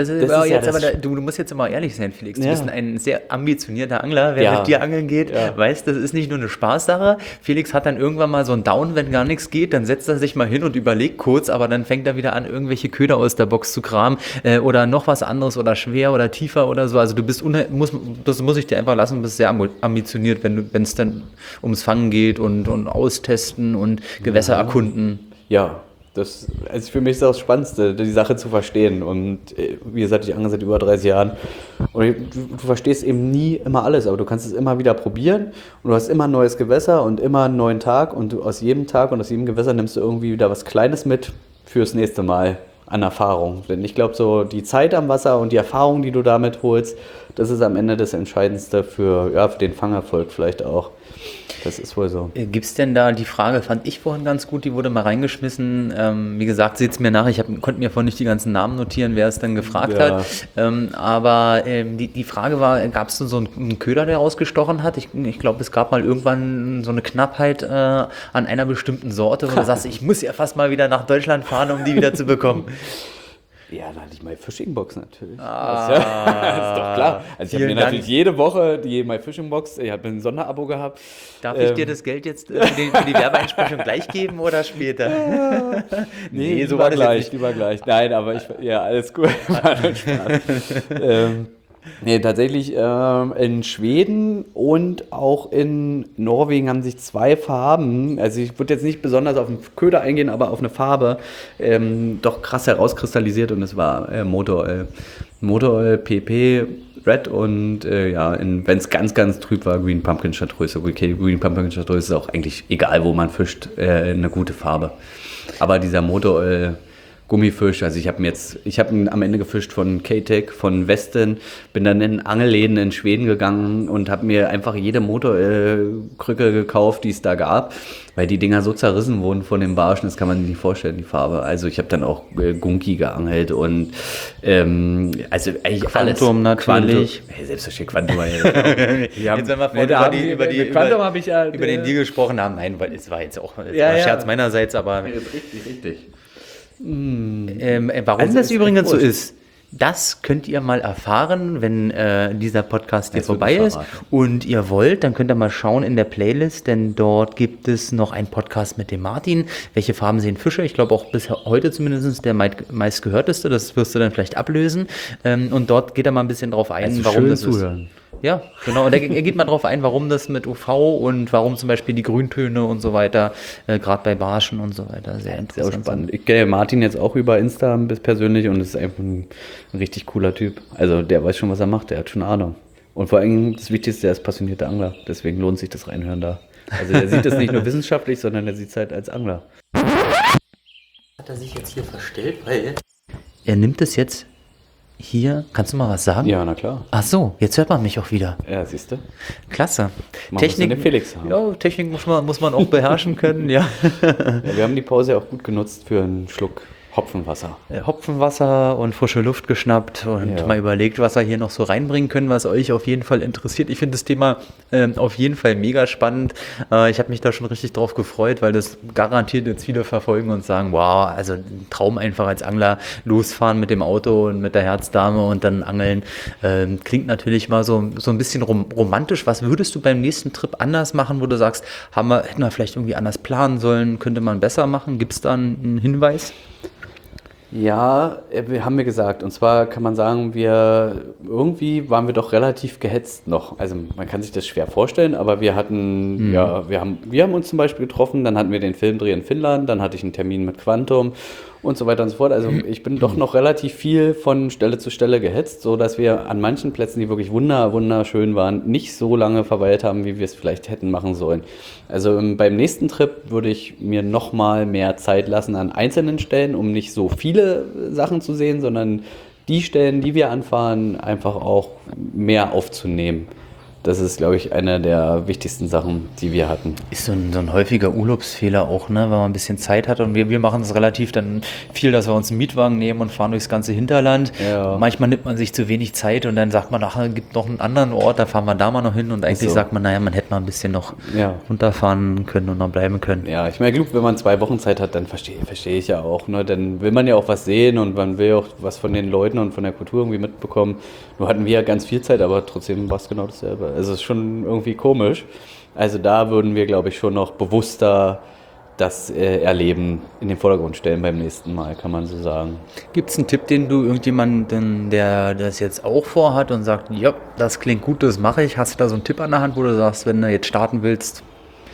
S1: du musst jetzt immer ehrlich sein, Felix. Du bist ein sehr ambitionierter Angler. Wer mit dir angeln geht, weiß, das ist nicht nur eine Spaßsache. Felix hat dann irgendwann mal so einen Down, wenn gar nichts geht, dann setzt er sich mal hin und überlegt kurz, aber dann fängt er wieder an, irgendwelche Köder aus der Box zu kramen oder noch was anderes oder schwer oder tiefer oder so. Also du bist, das muss ich dir einfach lassen, bist sehr ambitioniert, wenn es dann ums Fangen geht und austesten und Gewässer erkunden.
S3: Ja. Also für mich ist das Spannendste, die Sache zu verstehen. Und wie gesagt, ich angel seit über 30 Jahren. Und du verstehst eben nie immer alles, aber du kannst es immer wieder probieren. Und du hast immer ein neues Gewässer und immer einen neuen Tag. Und aus jedem Tag und aus jedem Gewässer nimmst du irgendwie wieder was Kleines mit fürs nächste Mal an Erfahrung. Denn ich glaube, so die Zeit am Wasser und die Erfahrung, die du damit holst, das ist am Ende das Entscheidendste für den Fangerfolg vielleicht auch. Das ist wohl so.
S1: Gibt es denn da die Frage, fand ich vorhin ganz gut, die wurde mal reingeschmissen. Wie gesagt, seht es mir nach, konnte mir vorhin nicht die ganzen Namen notieren, wer es dann gefragt hat. Aber die Frage war, gab es so einen Köder, der ausgestochen hat? Ich glaube, es gab mal irgendwann so eine Knappheit an einer bestimmten Sorte, wo du sagst, ich muss ja fast mal wieder nach Deutschland fahren, um die wieder zu bekommen.
S3: Ja, dann hatte ich My Fishing Box natürlich. Das ist doch klar. Also ich habe mir natürlich jede Woche die My Fishing Box, ich habe ein Sonderabo gehabt.
S1: Darf ich dir das Geld jetzt für die Werbeeinsprechung gleich geben oder später?
S3: Nee, so war gleich, lieber gleich. Nein, aber alles gut. War nur Spaß. Nee, tatsächlich in Schweden und auch in Norwegen haben sich zwei Farben, also ich würde jetzt nicht besonders auf den Köder eingehen, aber auf eine Farbe doch krass herauskristallisiert und es war Motor Oil PP Red und wenn es ganz, ganz trüb war, Green Pumpkin Chartreuse. Okay, Green Pumpkin Chartreuse ist auch eigentlich egal, wo man fischt, eine gute Farbe. Aber dieser Motor Oil Gummifisch, also ich habe am Ende gefischt von K-Tech, von Westen, bin dann in Angelläden in Schweden gegangen und habe mir einfach jede Motorkrücke gekauft, die es da gab, weil die Dinger so zerrissen wurden von den Barschen, das kann man sich nicht vorstellen, die Farbe. Also ich habe dann auch Gunki geangelt und also eigentlich
S1: Quantum
S3: alles.
S1: Natürlich.
S3: Selbstverständlich Quantum.
S1: Jetzt wenn wir vorhin über den Deal gesprochen haben, nein, weil es war jetzt auch Scherz meinerseits, aber
S3: Richtig.
S1: Warum also das übrigens so ist, das könnt ihr mal erfahren, wenn dieser Podcast hier vorbei ist und ihr wollt, dann könnt ihr mal schauen in der Playlist, denn dort gibt es noch einen Podcast mit dem Martin. Welche Farben sehen Fische? Ich glaube auch bis heute zumindest der meistgehörteste, das wirst du dann vielleicht ablösen und dort geht er mal ein bisschen drauf ein,
S3: also
S1: warum das
S3: zuhören.
S1: ist. Ja, genau. Und er geht mal drauf ein, warum das mit UV und warum zum Beispiel die Grüntöne und so weiter, gerade bei Barschen und so weiter, sehr interessant.
S3: Sehr spannend. Ich kenne Martin jetzt auch über Insta persönlich und ist einfach ein richtig cooler Typ. Also der weiß schon, was er macht, der hat schon Ahnung. Und vor allem das Wichtigste, er ist passionierter Angler. Deswegen lohnt sich das Reinhören da. Also er sieht das nicht nur wissenschaftlich, sondern er sieht es halt als Angler.
S1: Hat er sich jetzt hier verstellt, weil er nimmt es jetzt hier, kannst du mal was sagen?
S3: Ja, na klar.
S1: Ach so, jetzt hört man mich auch wieder.
S3: Ja, siehst du.
S1: Klasse.
S3: Technik, Felix haben.
S1: Ja, Technik muss man auch beherrschen können, ja.
S3: Ja. Wir haben die Pause auch gut genutzt für einen Schluck
S1: Hopfenwasser und frische Luft geschnappt und mal überlegt, was wir hier noch so reinbringen können, was euch auf jeden Fall interessiert. Ich finde das Thema auf jeden Fall mega spannend. Ich habe mich da schon richtig drauf gefreut, weil das garantiert jetzt viele verfolgen und sagen, wow, also ein Traum einfach als Angler, losfahren mit dem Auto und mit der Herzdame und dann angeln. Klingt natürlich mal so ein bisschen romantisch. Was würdest du beim nächsten Trip anders machen, wo du sagst, hätten wir vielleicht irgendwie anders planen sollen, könnte man besser machen? Gibt es da einen Hinweis?
S3: Ja, wir haben mir gesagt, und zwar kann man sagen, irgendwie waren wir doch relativ gehetzt noch. Also man kann sich das schwer vorstellen, aber wir hatten, wir haben uns zum Beispiel getroffen, dann hatten wir den Filmdreh in Finnland, dann hatte ich einen Termin mit Quantum und so weiter und so fort. Also ich bin doch noch relativ viel von Stelle zu Stelle gehetzt, so dass wir an manchen Plätzen, die wirklich wunderschön waren, nicht so lange verweilt haben, wie wir es vielleicht hätten machen sollen. Also beim nächsten Trip würde ich mir noch mal mehr Zeit lassen an einzelnen Stellen, um nicht so viele Sachen zu sehen, sondern die Stellen, die wir anfahren, einfach auch mehr aufzunehmen. Das ist, glaube ich, eine der wichtigsten Sachen, die wir hatten.
S1: Ist so ein häufiger Urlaubsfehler auch, ne? Wenn man ein bisschen Zeit hat und wir machen es relativ dann viel, dass wir uns einen Mietwagen nehmen und fahren durchs ganze Hinterland. Ja. Manchmal nimmt man sich zu wenig Zeit und dann sagt man, ach, es gibt noch einen anderen Ort, da fahren wir da mal noch hin und eigentlich sagt man, naja, man hätte mal ein bisschen noch runterfahren können und noch bleiben können.
S3: Ja, ich meine, wenn man 2 Wochen Zeit hat, dann verstehe ich ja auch, ne? Dann will man ja auch was sehen und man will auch was von den Leuten und von der Kultur irgendwie mitbekommen. Nur hatten wir ja ganz viel Zeit, aber trotzdem war es genau dasselbe. Also es ist schon irgendwie komisch. Also da würden wir, glaube ich, schon noch bewusster das Erleben in den Vordergrund stellen beim nächsten Mal, kann man so sagen.
S1: Gibt es einen Tipp, den du irgendjemanden, der das jetzt auch vorhat und sagt, ja, das klingt gut, das mache ich. Hast du da so einen Tipp an der Hand, wo du sagst, wenn du jetzt starten willst?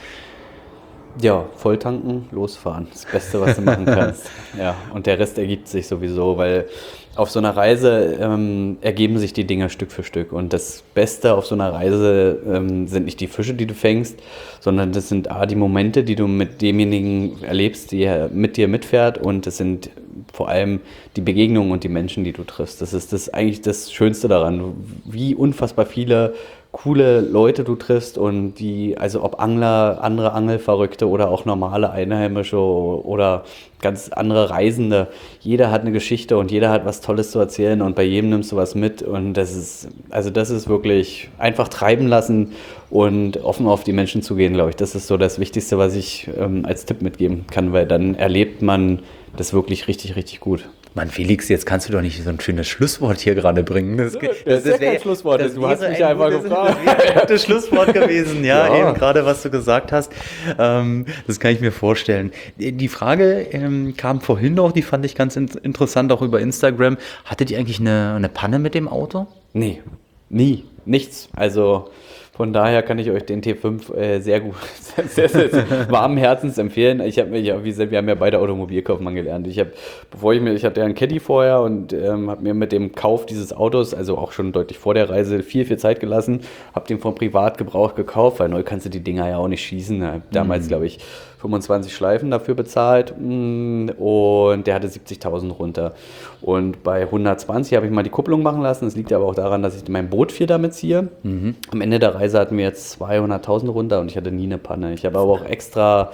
S3: Ja, volltanken, losfahren. Das Beste, was du machen kannst. Ja, und der Rest ergibt sich sowieso, weil auf so einer Reise ergeben sich die Dinge Stück für Stück. Und das Beste auf so einer Reise sind nicht die Fische, die du fängst, sondern das sind die Momente, die du mit demjenigen erlebst, der mit dir mitfährt. Und das sind vor allem die Begegnungen und die Menschen, die du triffst. Das ist eigentlich das Schönste daran, wie unfassbar viele coole Leute du triffst und also ob Angler, andere Angelverrückte oder auch normale Einheimische oder ganz andere Reisende. Jeder hat eine Geschichte und jeder hat was Tolles zu erzählen und bei jedem nimmst du was mit und das ist wirklich einfach treiben lassen und offen auf die Menschen zugehen, glaube ich. Das ist so das Wichtigste, was ich als Tipp mitgeben kann, weil dann erlebt man das wirklich richtig, richtig gut.
S1: Mann, Felix, jetzt kannst du doch nicht so ein schönes Schlusswort hier gerade bringen.
S3: Das ist kein Schlusswort, du hast mich einfach gefragt.
S1: Das wäre ein gutes Schlusswort gewesen, ja, eben gerade, was du gesagt hast. Das kann ich mir vorstellen. Die Frage kam vorhin noch, die fand ich ganz interessant, auch über Instagram. Hattet ihr eigentlich eine Panne mit dem Auto?
S3: Nee, nie, nichts. Also von daher kann ich euch den T5 sehr gut, sehr warmen Herzens empfehlen. Wie gesagt, wir haben ja beide Automobilkaufmann gelernt. Ich hatte ja einen Caddy vorher und habe mir mit dem Kauf dieses Autos, also auch schon deutlich vor der Reise, viel Zeit gelassen. Habe den vom Privatgebrauch gekauft, weil neu kannst du die Dinger ja auch nicht schießen. Damals, glaube ich, 25 Schleifen dafür bezahlt und der hatte 70.000 runter. Und bei 120 habe ich mal die Kupplung machen lassen. Das liegt aber auch daran, dass ich mein Boot viel damit ziehe. Am Ende der Reise hatten wir jetzt 200.000 runter und ich hatte nie eine Panne. Ich habe aber auch extra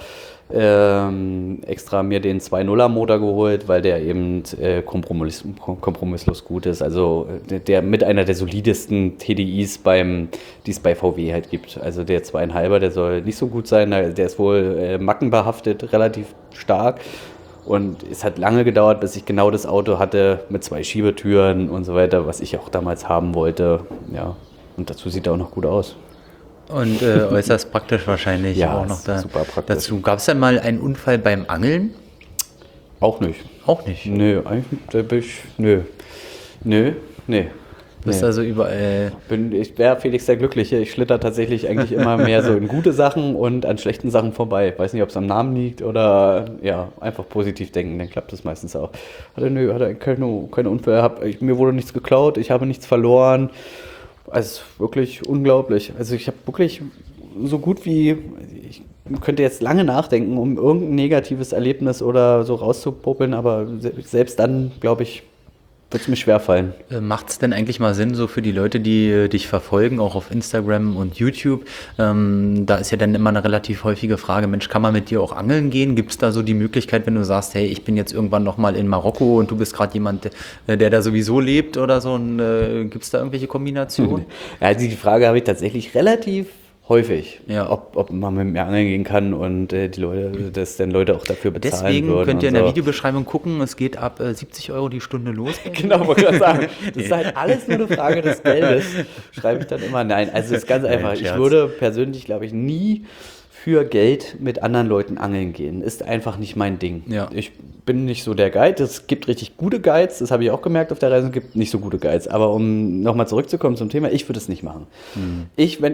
S3: mir den 2.0er Motor geholt, weil der eben kompromisslos gut ist. Also der mit einer der solidesten TDIs, die es bei VW halt gibt. Also der 2,5er, der soll nicht so gut sein. Der ist wohl mackenbehaftet, relativ stark. Und es hat lange gedauert, bis ich genau das Auto hatte mit 2 Schiebetüren und so weiter, was ich auch damals haben wollte. Ja, und dazu sieht er auch noch gut aus.
S1: Und äußerst praktisch wahrscheinlich
S3: ja,
S1: auch noch
S3: super praktisch.
S1: Dazu. Gab es denn mal einen Unfall beim Angeln?
S3: Auch nicht.
S1: Auch nicht?
S3: Nö, eigentlich, nö.
S1: Bist also überall...
S3: Ich wäre Felix der Glückliche. Ich schlitter tatsächlich eigentlich immer mehr so in gute Sachen und an schlechten Sachen vorbei. Ich weiß nicht, ob es am Namen liegt oder ja, einfach positiv denken, dann klappt das meistens auch. Hatte keine Unfälle, mir wurde nichts geklaut, ich habe nichts verloren. Also wirklich unglaublich. Also ich habe wirklich so gut wie, ich könnte jetzt lange nachdenken, um irgendein negatives Erlebnis oder so rauszupopeln, aber selbst dann, glaube ich, wird es mir schwerfallen.
S1: Macht es denn eigentlich mal Sinn, so für die Leute, die dich verfolgen, auch auf Instagram und YouTube? Da ist ja dann immer eine relativ häufige Frage, Mensch, kann man mit dir auch angeln gehen? Gibt es da so die Möglichkeit, wenn du sagst, hey, ich bin jetzt irgendwann nochmal in Marokko und du bist gerade jemand, der da sowieso lebt oder so, gibt es da irgendwelche Kombinationen?
S3: Ja, also die Frage habe ich tatsächlich relativ häufig,
S1: Ja.
S3: ob man mit mir angeln gehen kann und die Leute, dass dann Leute auch dafür bezahlen
S1: Deswegen
S3: würden.
S1: könnt ihr in
S3: und
S1: der
S3: so.
S1: Videobeschreibung gucken, es geht ab 70 € die Stunde los.
S3: Genau, wollte ich gerade sagen. Das ist halt alles nur eine Frage des Geldes. Schreibe ich dann immer nein. Also es ist ganz einfach. Ich
S1: Scherz.
S3: würde persönlich, glaube ich, nie für Geld mit anderen Leuten angeln gehen. Ist einfach nicht mein Ding.
S1: Ja.
S3: Ich bin nicht so der Guide. Es gibt richtig gute Guides, das habe ich auch gemerkt auf der Reise, es gibt nicht so gute Guides. Aber um nochmal zurückzukommen zum Thema, ich würde es nicht machen. Wenn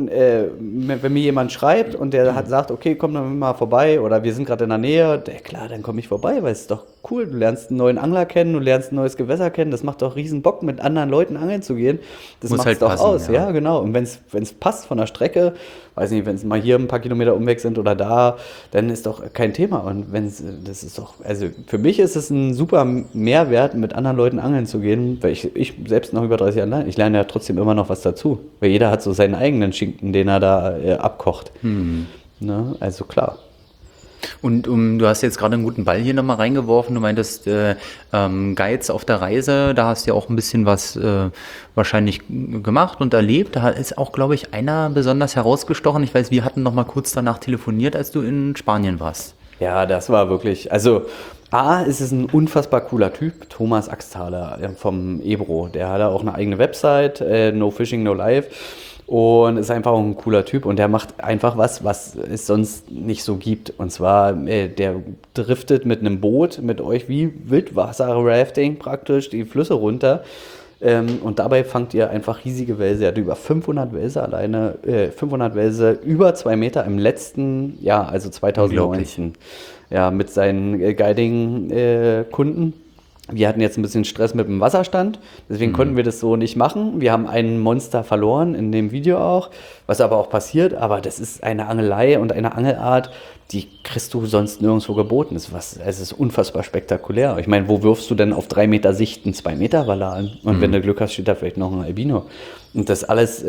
S3: mir jemand schreibt und der sagt, okay, komm dann mal vorbei oder wir sind gerade in der Nähe, klar, dann komme ich vorbei, weil es ist doch cool. Du lernst einen neuen Angler kennen, du lernst ein neues Gewässer kennen, das macht doch riesen Bock, mit anderen Leuten angeln zu gehen. Das
S1: Muss
S3: macht
S1: halt
S3: es doch
S1: passen,
S3: aus.
S1: ja.
S3: Ja, genau. Und wenn es passt von der Strecke, weiß nicht, wenn es mal hier ein paar Kilometer Umweg sind oder da, dann ist doch kein Thema. Und das ist doch, also für mich ist es ein super Mehrwert, mit anderen Leuten angeln zu gehen, weil ich selbst noch über 30 Jahre lerne. Ich lerne ja trotzdem immer noch was dazu. Weil jeder hat so seinen eigenen Schinken, den er da abkocht. Ne? Also klar.
S1: Und du hast jetzt gerade einen guten Ball hier nochmal reingeworfen. Du meintest Guides auf der Reise, da hast du ja auch ein bisschen was wahrscheinlich gemacht und erlebt. Da ist auch, glaube ich, einer besonders herausgestochen. Ich weiß, wir hatten noch mal kurz danach telefoniert, als du in Spanien warst.
S3: Ja, das war wirklich, also ist es ein unfassbar cooler Typ, Thomas Axthaler vom Ebro. Der hat auch eine eigene Website, No Fishing, No Life. Und ist einfach auch ein cooler Typ und der macht einfach was es sonst nicht so gibt. Und zwar, der driftet mit einem Boot mit euch wie Wildwasser-Rafting praktisch die Flüsse runter. Und dabei fangt ihr einfach riesige Welse. Er hat über 500 Welse alleine, 500 Welse über 2 Meter im letzten Jahr, also 2019. Ja, mit seinen Guiding-Kunden. Wir hatten jetzt ein bisschen Stress mit dem Wasserstand, deswegen konnten wir das so nicht machen. Wir haben einen Monster verloren, in dem Video auch, was aber auch passiert. Aber das ist eine Angelei und eine Angelart, die kriegst du sonst nirgendwo geboten. Es ist unfassbar spektakulär. Ich meine, wo wirfst du denn auf 3 Meter Sicht einen 2 Meter Waller an? Und wenn du Glück hast, steht da vielleicht noch ein Albino. Und das alles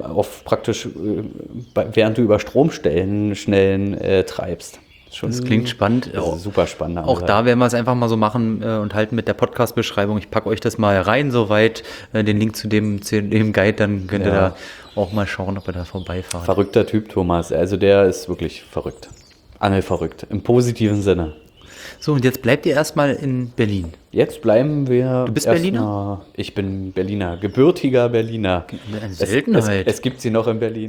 S3: während du über Stromstellen schnellen treibst.
S1: Das klingt spannend.
S3: Das ist super spannend.
S1: Auch da werden wir es einfach mal so machen und halten mit der Podcast-Beschreibung. Ich packe euch das mal rein, soweit den Link zu dem Guide, dann könnt ihr da auch mal schauen, ob ihr da vorbeifahrt.
S3: Verrückter Typ, Thomas. Also der ist wirklich verrückt. Angelverrückt, im positiven Sinne.
S1: So, und jetzt bleibt ihr erstmal in Berlin.
S3: Jetzt bleiben wir.
S1: Du bist Berliner?
S3: Ich bin Berliner, gebürtiger Berliner.
S1: Eine Seltenheit.
S3: Es gibt sie noch in Berlin.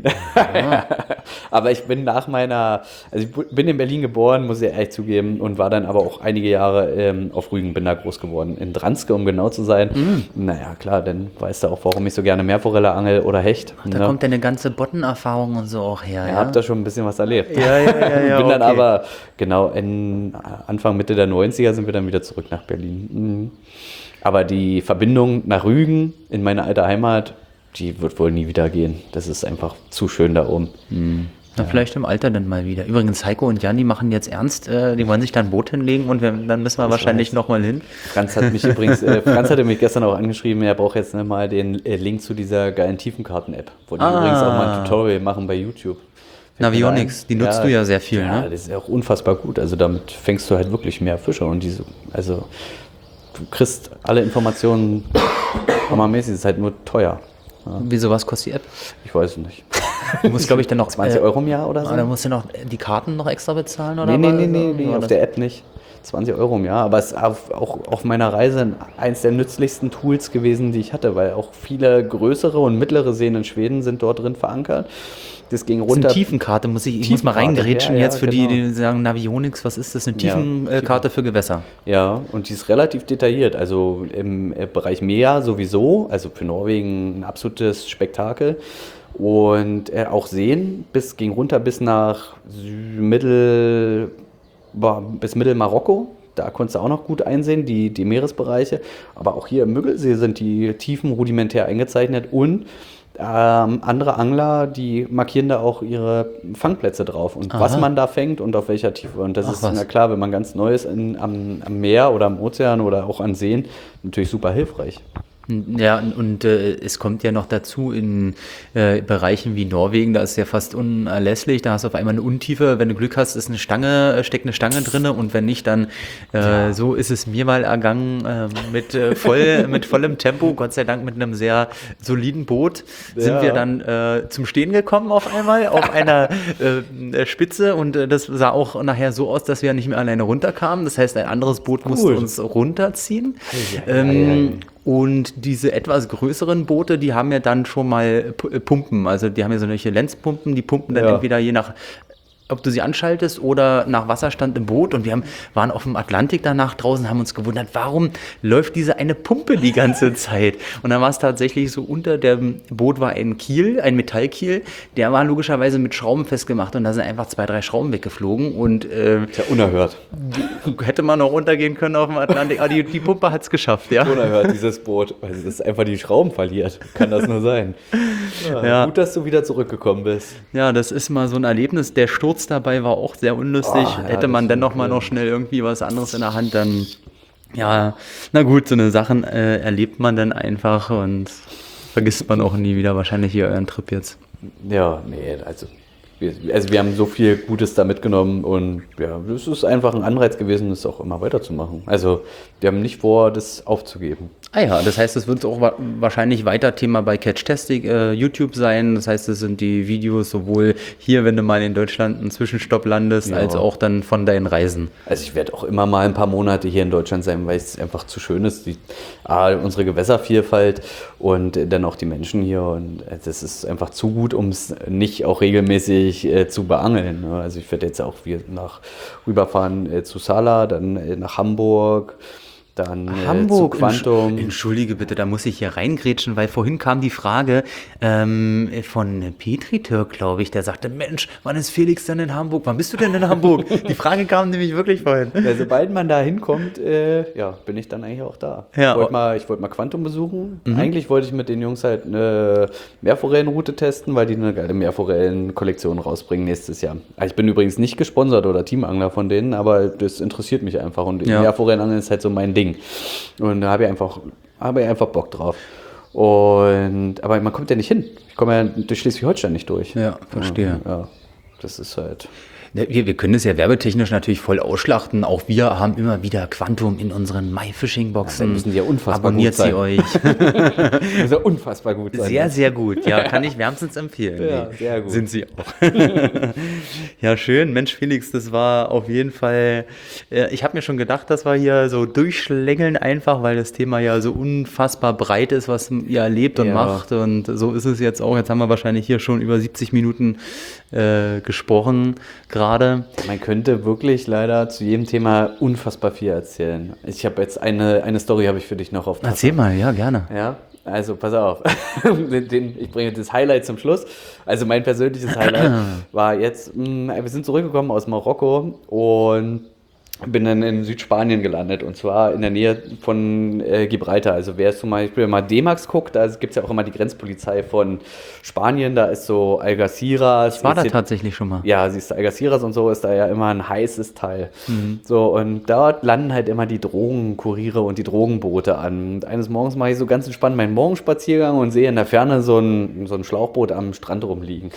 S3: Aber ich bin ich bin in Berlin geboren, muss ich ehrlich zugeben, und war dann aber auch einige Jahre auf Rügen, bin da groß geworden. In Dranske, um genau zu sein. Naja, klar, dann weißt du auch, warum ich so gerne Meerforelle angel oder Hecht.
S1: Da kommt deine ganze Bottenerfahrung und so auch her.
S3: Ja, hab da schon ein bisschen was erlebt.
S1: Ja,
S3: Bin dann aber, genau, Anfang, Mitte der 90er sind wir dann wieder zurück nach Berlin. Aber die Verbindung nach Rügen in meine alte Heimat, die wird wohl nie wieder gehen. Das ist einfach zu schön da oben.
S1: Na, vielleicht im Alter dann mal wieder. Übrigens, Heiko und Jan, die machen jetzt ernst. Die wollen sich da ein Boot hinlegen und dann müssen wir wahrscheinlich nochmal hin.
S3: Franz hatte mich gestern auch angeschrieben, er braucht jetzt mal den Link zu dieser geilen Tiefenkarten-App. Wo die übrigens auch mal ein Tutorial machen bei YouTube.
S1: Navionics, die nutzt du ja sehr viel,
S3: ja,
S1: ne?
S3: das ist auch unfassbar gut. Also damit fängst du halt wirklich mehr Fische und du kriegst alle Informationen hammermäßig, es ist halt nur teuer. Ja.
S1: Wieso, was kostet die App?
S3: Ich weiß es nicht.
S1: Du musst, glaube ich, dann noch
S3: 20 Euro im Jahr oder so?
S1: Da musst du noch die Karten noch extra bezahlen, oder?
S3: Nee, auf der App nicht. 20 Euro im Jahr, aber es ist auch auf meiner Reise eins der nützlichsten Tools gewesen, die ich hatte, weil auch viele größere und mittlere Seen in Schweden sind dort drin verankert. Das ging runter.
S1: Das ist eine Tiefenkarte, ich muss mal reingrätschen jetzt für
S3: genau.
S1: die sagen, Navionics, was ist das? Eine Tiefenkarte für Gewässer.
S3: Ja, und die ist relativ detailliert, also im Bereich Meer sowieso, also für Norwegen ein absolutes Spektakel. Und auch Seen ging runter bis nach Mittelmarokko. Da konntest du auch noch gut einsehen, die Meeresbereiche. Aber auch hier im Müggelsee sind die Tiefen rudimentär eingezeichnet und andere Angler, die markieren da auch ihre Fangplätze drauf und was man da fängt und auf welcher Tiefe. Und das ist, na klar, wenn man ganz neu ist am Meer oder am Ozean oder auch an Seen, natürlich super hilfreich.
S1: Ja, und es kommt ja noch dazu in Bereichen wie Norwegen, da ist ja fast unerlässlich, da hast du auf einmal eine Untiefe, wenn du Glück hast, ist steckt eine Stange drin und wenn nicht, dann so ist es mir mal ergangen mit vollem Tempo, Gott sei Dank mit einem sehr soliden Boot, sind wir dann zum Stehen gekommen auf einmal, auf einer Spitze und das sah auch nachher so aus, dass wir nicht mehr alleine runterkamen, das heißt, ein anderes Boot musste uns runterziehen. Und diese etwas größeren Boote, die haben ja dann schon mal Pumpen, also die haben ja solche Lenzpumpen, die pumpen dann entweder je nach, ob du sie anschaltest oder nach Wasserstand im Boot und wir waren auf dem Atlantik danach draußen, haben uns gewundert, warum läuft diese eine Pumpe die ganze Zeit? Und dann war es tatsächlich so, unter dem Boot war ein Kiel, ein Metallkiel, der war logischerweise mit Schrauben festgemacht und da sind einfach 2, 3 Schrauben weggeflogen und
S3: Ist ja unerhört.
S1: hätte man noch runtergehen können auf dem Atlantik, aber die Pumpe hat es geschafft, ja.
S3: Unerhört, dieses Boot, weil es einfach die Schrauben verliert. Kann das nur sein. Ja. Gut, dass du wieder zurückgekommen bist.
S1: Ja, das ist mal so ein Erlebnis. Der Sturz dabei war auch sehr unlustig. Hätte man dann noch mal noch schnell irgendwie was anderes in der Hand, dann ja, na gut, so eine Sachen erlebt man dann einfach und vergisst man auch nie wieder wahrscheinlich hier euren Trip jetzt.
S3: Ja, nee, also wir haben so viel Gutes da mitgenommen und ja, es ist einfach ein Anreiz gewesen, das auch immer weiterzumachen. Also wir haben nicht vor, das aufzugeben.
S1: Ah ja, das heißt, es wird auch wahrscheinlich weiter Thema bei Catchtastic YouTube sein. Das heißt, es sind die Videos sowohl hier, wenn du mal in Deutschland einen Zwischenstopp landest, als auch dann von deinen Reisen.
S3: Also ich werde auch immer mal ein paar Monate hier in Deutschland sein, weil es einfach zu schön ist. Unsere Gewässervielfalt und dann auch die Menschen hier. Und das ist einfach zu gut, um es nicht auch regelmäßig zu beangeln. Also ich werde jetzt auch wieder rüberfahren zu Sala, dann nach Hamburg. Dann
S1: Hamburg,
S3: zu Quantum.
S1: Entschuldige bitte, da muss ich hier reingrätschen, weil vorhin kam die Frage von Petri Türk, glaube ich, der sagte, Mensch, wann ist Felix denn in Hamburg? Wann bist du denn in Hamburg? Die Frage kam nämlich wirklich vorhin.
S3: Ja, sobald man da hinkommt, bin ich dann eigentlich auch da.
S1: Ja,
S3: ich wollte mal Quantum besuchen. Eigentlich wollte ich mit den Jungs halt eine Meerforellenroute testen, weil die eine geile Meerforellen-Kollektion rausbringen nächstes Jahr. Ich bin übrigens nicht gesponsert oder Teamangler von denen, aber das interessiert mich einfach und Meerforellenangeln ist halt so mein Ding. Und da habe ich einfach Bock drauf. Aber man kommt ja nicht hin. Ich komme ja durch Schleswig-Holstein nicht durch.
S1: Ja, verstehe.
S3: Ja, das ist halt...
S1: Wir können es ja werbetechnisch natürlich voll ausschlachten. Auch wir haben immer wieder Quantum in unseren MyFishing-Boxen.
S3: Ja, müssen die ja unfassbar
S1: Abonniert
S3: gut sein.
S1: sie euch.
S3: Das ist ja unfassbar gut sein.
S1: Sehr, sehr gut. Ja, kann ich wärmstens empfehlen.
S3: Ja, sehr gut.
S1: Sind sie auch. Ja, schön. Mensch, Felix, das war auf jeden Fall, ich habe mir schon gedacht, dass wir hier so durchschlängeln einfach, weil das Thema ja so unfassbar breit ist, was ihr erlebt und macht. Und so ist es jetzt auch. Jetzt haben wir wahrscheinlich hier schon über 70 Minuten gesprochen gerade.
S3: Man könnte wirklich leider zu jedem Thema unfassbar viel erzählen. Ich habe jetzt eine Story habe ich für dich noch auf Tasse.
S1: Erzähl mal, ja, gerne.
S3: Ja, also pass auf. Ich bringe das Highlight zum Schluss. Also mein persönliches Highlight war jetzt, wir sind zurückgekommen aus Marokko und bin dann in Südspanien gelandet und zwar in der Nähe von Gibraltar. Also wer zum Beispiel mal D-Max guckt, da gibt es ja auch immer die Grenzpolizei von Spanien, da ist so Algeciras.
S1: Ich war da tatsächlich schon mal.
S3: Ja, siehst du, Algeciras und so ist da ja immer ein heißes Teil. So, und dort landen halt immer die Drogenkuriere und die Drogenboote an. Und eines Morgens mache ich so ganz entspannt meinen Morgenspaziergang und sehe in der Ferne so ein Schlauchboot am Strand rumliegen.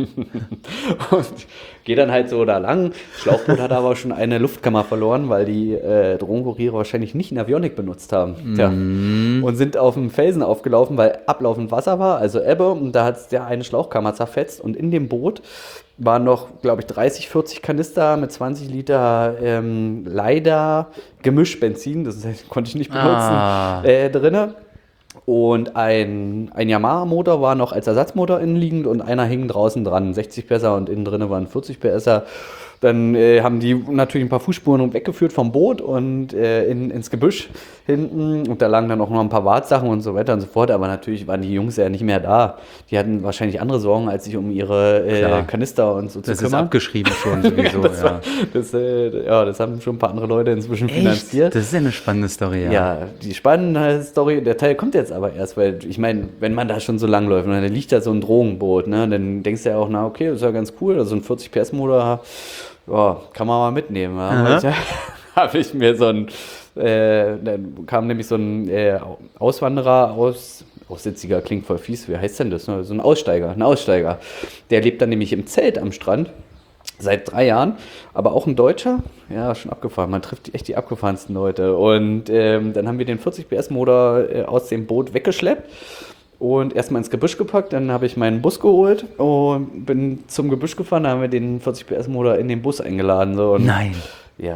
S3: Und gehe dann halt so da lang. Das Schlauchboot hat aber schon eine Luftkammer verloren, weil die Drogenkuriere wahrscheinlich nicht Navionic benutzt haben. Tja. Und sind auf dem Felsen aufgelaufen, weil ablaufend Wasser war, also Ebbe. Und da hat es der eine Schlauchkammer zerfetzt. Und in dem Boot waren noch, glaube ich, 30, 40 Kanister mit 20 Liter leider Gemischbenzin, das konnte ich nicht benutzen, drinne. Und ein Yamaha-Motor war noch als Ersatzmotor innen liegend und einer hing draußen dran, 60 PS und innen drin waren 40 PS. Dann haben die natürlich ein paar Fußspuren weggeführt vom Boot und ins Gebüsch hinten. Und da lagen dann auch noch ein paar Wartsachen und so weiter und so fort. Aber natürlich waren die Jungs ja nicht mehr da. Die hatten wahrscheinlich andere Sorgen, als sich um ihre Kanister und so zu kümmern.
S2: Das ist abgeschrieben schon sowieso.
S3: Das haben schon ein paar andere Leute inzwischen finanziert.
S2: Das ist ja eine spannende Story, ja.
S3: Ja, die spannende Story, der Teil kommt jetzt aber erst, weil ich meine, wenn man da schon so lang läuft und dann liegt da so ein Drogenboot, ne, dann denkst du ja auch, na okay, das ist ja ganz cool, also ein 40 PS Motor, ja, kann man mal mitnehmen. Ja. Habe ich mir so ein, dann kam nämlich so ein Auswanderer Aussitziger klingt voll fies, wie heißt denn das? So ein Aussteiger, der lebt dann nämlich im Zelt am Strand. Seit 3 Jahren, aber auch ein Deutscher, ja, schon abgefahren. Man trifft echt die abgefahrensten Leute. Und dann haben wir den 40 PS Motor aus dem Boot weggeschleppt und erstmal ins Gebüsch gepackt. Dann habe ich meinen Bus geholt und bin zum Gebüsch gefahren. Da haben wir den 40 PS Motor in den Bus eingeladen. So. Und
S2: Nein.
S3: Ja.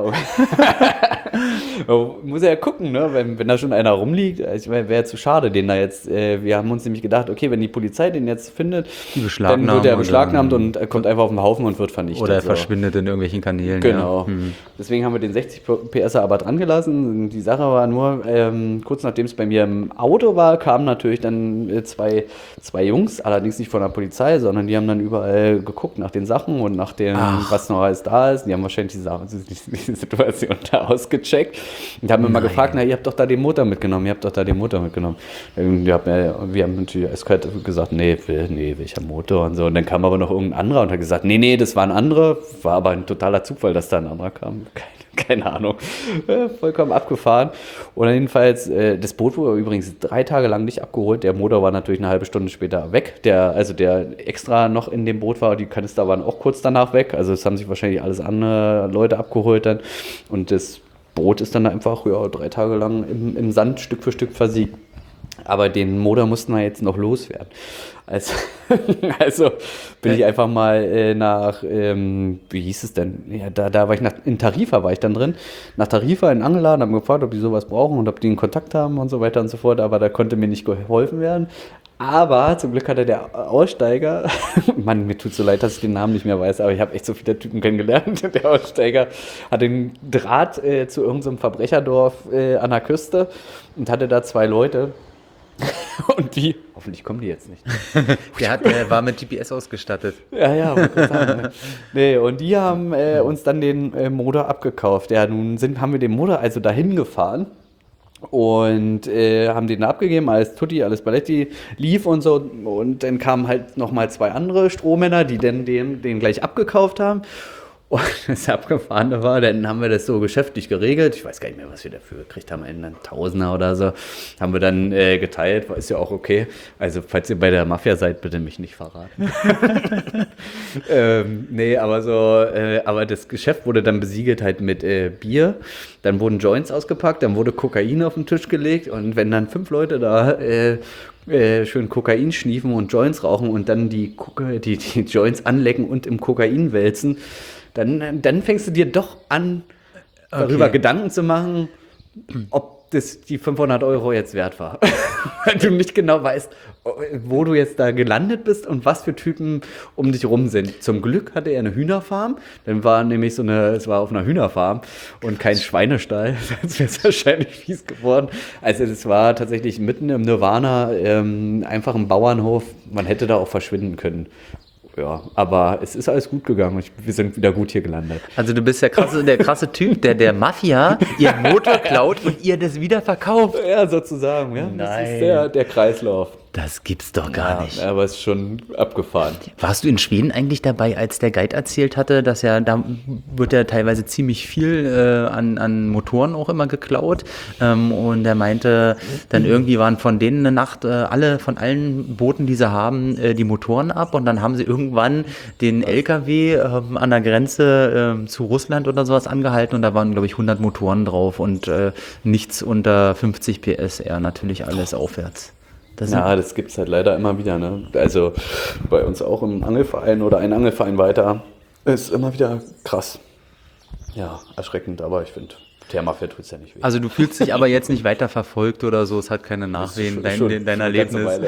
S3: Muss ja gucken, ne? Wenn da schon einer rumliegt. Ich meine, wäre zu schade, den da jetzt. Wir haben uns nämlich gedacht, okay, wenn die Polizei den jetzt findet, dann wird er beschlagnahmt und kommt einfach auf den Haufen und wird vernichtet.
S2: Oder er verschwindet in irgendwelchen Kanälen.
S3: Genau. Ja. Deswegen haben wir den 60 PS aber dran gelassen. Die Sache war nur, kurz nachdem es bei mir im Auto war, kamen natürlich dann zwei Jungs, allerdings nicht von der Polizei, sondern die haben dann überall geguckt nach den Sachen und nach dem, was noch alles da ist. Die haben wahrscheinlich die Situation da ausgecheckt und haben immer gefragt, na, ihr habt doch da den Motor mitgenommen. Wir haben natürlich eiskalt gesagt, nee, welcher Motor und so. Und dann kam aber noch irgendein anderer und hat gesagt, nee, das waren andere. War aber ein totaler Zufall, dass da ein anderer kam. Keine Ahnung. Vollkommen abgefahren. Und jedenfalls, das Boot wurde übrigens 3 Tage lang nicht abgeholt. Der Motor war natürlich eine halbe Stunde später weg. Der extra noch in dem Boot war, die Kanister waren auch kurz danach weg. Also es haben sich wahrscheinlich alles andere Leute abgeholt dann. Und das Boot ist dann einfach 3 Tage lang im Sand Stück für Stück versiegt. Aber den Motor mussten wir jetzt noch loswerden. Also bin ich einfach mal nach, wie hieß es denn? Ja, da war ich in Tarifa war ich dann drin. Nach Tarifa in den Angeladen, habe mir gefragt, ob die sowas brauchen und ob die einen Kontakt haben und so weiter und so fort. Aber da konnte mir nicht geholfen werden. Aber zum Glück hatte der Aussteiger, Mann, mir tut so leid, dass ich den Namen nicht mehr weiß, aber ich habe echt so viele Typen kennengelernt. Der Aussteiger hatte einen Draht zu irgendeinem Verbrecherdorf an der Küste und hatte da 2 Leute. Und die, hoffentlich kommen die jetzt nicht.
S2: Der war mit GPS ausgestattet.
S3: Ja, wollte ich sagen. Nee, und die haben uns dann den Motor abgekauft. Ja, nun haben wir den Motor also dahin gefahren und haben den abgegeben, alles Tutti, alles Balletti, lief und so. Und dann kamen halt nochmal 2 andere Strohmänner, die dann den gleich abgekauft haben. Und das Abgefahrene war, dann haben wir das so geschäftlich geregelt. Ich weiß gar nicht mehr, was wir dafür gekriegt haben, einen Tausender oder so. Haben wir dann geteilt, ist ja auch okay. Also, falls ihr bei der Mafia seid, bitte mich nicht verraten. Aber das Geschäft wurde dann besiegelt halt mit Bier. Dann wurden Joints ausgepackt, dann wurde Kokain auf den Tisch gelegt. Und wenn dann 5 Leute da schön Kokain schniefen und Joints rauchen und dann die Joints anlecken und im Kokain wälzen, dann fängst du dir doch an, darüber Gedanken zu machen, ob das die 500 € jetzt wert war. Weil du nicht genau weißt, wo du jetzt da gelandet bist und was für Typen um dich rum sind. Zum Glück hatte er eine Hühnerfarm, dann war nämlich es war auf einer Hühnerfarm und kein Schweinestall, sonst wäre es wahrscheinlich fies geworden. Also es war tatsächlich mitten im Nirvana, einfach ein Bauernhof, man hätte da auch verschwinden können. Ja, aber es ist alles gut gegangen. Wir sind wieder gut hier gelandet.
S2: Also du bist der krasse Typ, der Mafia ihren Motor klaut und ihr das wieder verkauft.
S3: Ja, sozusagen. Ja.
S2: Nein.
S3: Das ist der Kreislauf.
S2: Das gibt's doch gar nicht.
S3: Aber es ist schon abgefahren.
S2: Warst du in Schweden eigentlich dabei, als der Guide erzählt hatte, dass da wird ja teilweise ziemlich viel an Motoren auch immer geklaut. Und er meinte, dann irgendwie waren von denen eine Nacht von allen Booten, die sie haben, die Motoren ab. Und dann haben sie irgendwann den LKW an der Grenze zu Russland oder sowas angehalten. Und da waren, glaube ich, 100 Motoren drauf und nichts unter 50 PS, natürlich alles aufwärts.
S3: Das gibt es halt leider immer wieder. Ne? Also bei uns auch im Angelverein oder ein Angelverein weiter ist immer wieder krass. Ja, erschreckend, aber ich finde, Thermafett tut es ja nicht weh.
S1: Also du fühlst dich aber jetzt nicht weiter verfolgt oder so, es hat keine Nachwehen, dein Erlebnis.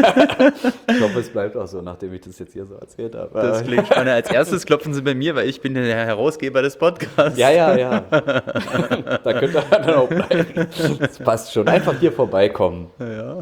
S3: Ich hoffe, es bleibt auch so, nachdem ich das jetzt hier so erzählt habe.
S1: Das klingt spannend. Als erstes klopfen sie bei mir, weil ich bin der Herausgeber des Podcasts.
S3: Ja. Da könnt ihr dann auch bleiben. Das passt schon. Einfach hier vorbeikommen.
S1: Ja.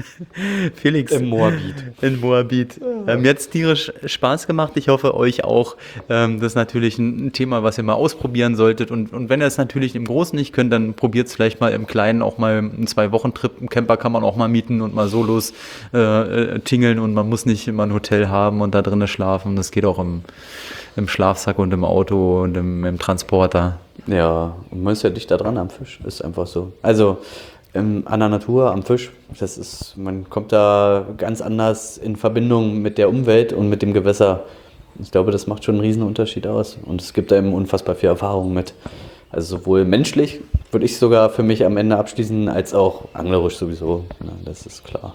S1: Felix.
S3: Im Moabit.
S1: In Moabit. Mir hat es tierisch Spaß gemacht. Ich hoffe, euch auch. Das ist natürlich ein Thema, was ihr mal ausprobieren solltet. Und wenn ihr es natürlich im Großen nicht könnt, dann probiert es vielleicht mal im Kleinen, auch mal einen 2-Wochen-Trip. Im Camper kann man auch mal mieten und mal Solos tingeln und man muss nicht immer ein Hotel haben und da drinnen schlafen. Das geht auch im Schlafsack und im Auto und im Transporter.
S3: Ja, und man ist ja dichter dran am Fisch. Ist einfach so. Also an der Natur, am Fisch, man kommt da ganz anders in Verbindung mit der Umwelt und mit dem Gewässer. Ich glaube, das macht schon einen riesen Unterschied aus. Und es gibt da eben unfassbar viel Erfahrung mit. Also sowohl menschlich, würde ich sogar für mich am Ende abschließen, als auch anglerisch sowieso. Ja, das ist klar.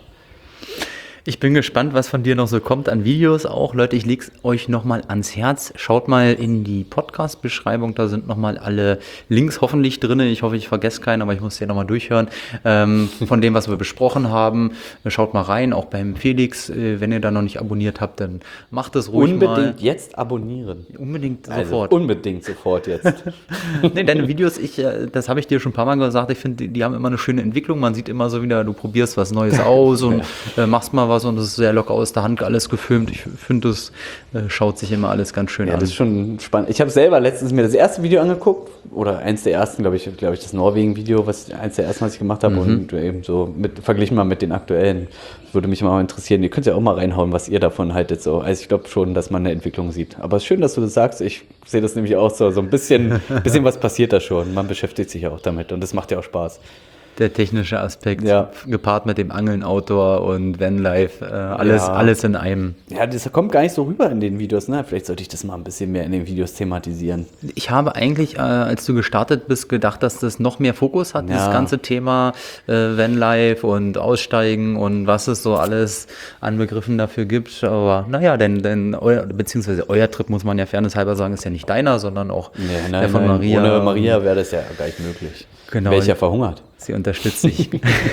S1: Ich bin gespannt, was von dir noch so kommt an Videos auch. Leute, ich lege es euch nochmal ans Herz. Schaut mal in die Podcast-Beschreibung, da sind nochmal alle Links hoffentlich drin. Ich hoffe, ich vergesse keinen, aber ich muss den nochmal durchhören. Von dem, was wir besprochen haben, schaut mal rein, auch beim Felix. Wenn ihr da noch nicht abonniert habt, dann macht es ruhig
S3: unbedingt jetzt abonnieren.
S1: Unbedingt
S3: also
S1: sofort.
S3: Unbedingt sofort jetzt.
S1: Nee, deine Videos, das habe ich dir schon ein paar Mal gesagt, ich finde, die haben immer eine schöne Entwicklung. Man sieht immer so wieder, du probierst was Neues aus und machst mal was und es ist sehr locker aus der Hand alles gefilmt. Ich finde, das schaut sich immer alles ganz schön an.
S3: Ja, das ist schon spannend. Ich habe selber letztens mir das erste Video angeguckt, oder eins der ersten, glaube ich, das Norwegen-Video, eins der ersten, was ich gemacht habe, und eben so verglichen mal mit den aktuellen. Das würde mich mal interessieren. Ihr könnt ja auch mal reinhauen, was ihr davon haltet. So. Also ich glaube schon, dass man eine Entwicklung sieht. Aber es ist schön, dass du das sagst. Ich sehe das nämlich auch so ein bisschen was passiert da schon. Man beschäftigt sich ja auch damit und das macht ja auch Spaß.
S1: Der technische Aspekt, gepaart mit dem Angeln, Outdoor und Vanlife, alles in einem.
S3: Ja, das kommt gar nicht so rüber in den Videos, ne? Vielleicht sollte ich das mal ein bisschen mehr in den Videos thematisieren.
S1: Ich habe eigentlich, als du gestartet bist, gedacht, dass das noch mehr Fokus hat, das ganze Thema Vanlife und Aussteigen und was es so alles an Begriffen dafür gibt. Aber naja, denn euer Trip, muss man ja fairnesshalber sagen, ist ja nicht deiner, sondern auch der von Maria.
S3: Ohne Maria wäre das ja gar nicht möglich.
S1: Genau.
S3: Wäre ich ja verhungert.
S1: Sie unterstützt dich.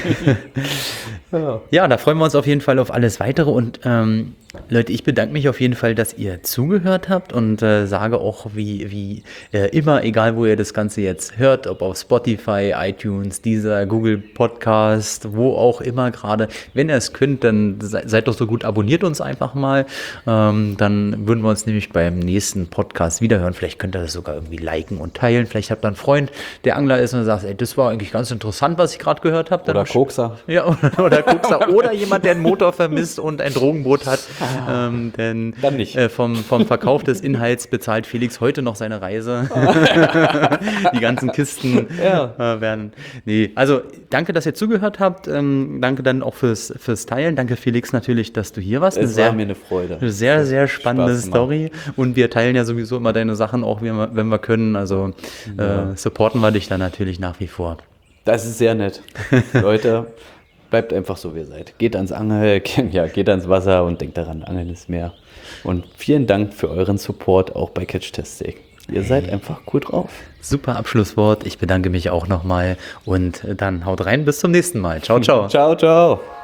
S1: Ja, da freuen wir uns auf jeden Fall auf alles Weitere. Und Leute, ich bedanke mich auf jeden Fall, dass ihr zugehört habt und sage auch wie immer, egal wo ihr das Ganze jetzt hört, ob auf Spotify, iTunes, Deezer, Google Podcast, wo auch immer gerade, wenn ihr es könnt, dann seid doch so gut, abonniert uns einfach mal. Dann würden wir uns nämlich beim nächsten Podcast wiederhören. Vielleicht könnt ihr das sogar irgendwie liken und teilen. Vielleicht habt ihr einen Freund, der Angler ist und sagt, ey, das war eigentlich ganz interessant, was ich gerade gehört habe.
S3: Oder Kokser.
S1: Ja, oder Kokser. Oder jemand, der einen Motor vermisst und ein Drogenboot hat. Denn
S3: dann nicht.
S1: Vom Verkauf des Inhalts bezahlt Felix heute noch seine Reise. Die ganzen Kisten werden. Nee, also danke, dass ihr zugehört habt. Danke dann auch fürs Teilen. Danke, Felix, natürlich, dass du hier warst.
S3: Es war mir eine Freude.
S1: Eine sehr, sehr spannende Story. Und wir teilen ja sowieso immer deine Sachen auch, wenn wir können. Also supporten wir dich dann natürlich nach wie vor.
S3: Das ist sehr nett. Leute, bleibt einfach so, wie ihr seid. Geht ans geht ans Wasser und denkt daran, Angeln ist mehr. Und vielen Dank für euren Support auch bei Catch Test Steak. Ihr seid einfach cool drauf.
S1: Super Abschlusswort. Ich bedanke mich auch nochmal und dann haut rein. Bis zum nächsten Mal. Ciao, ciao.
S3: Ciao, ciao.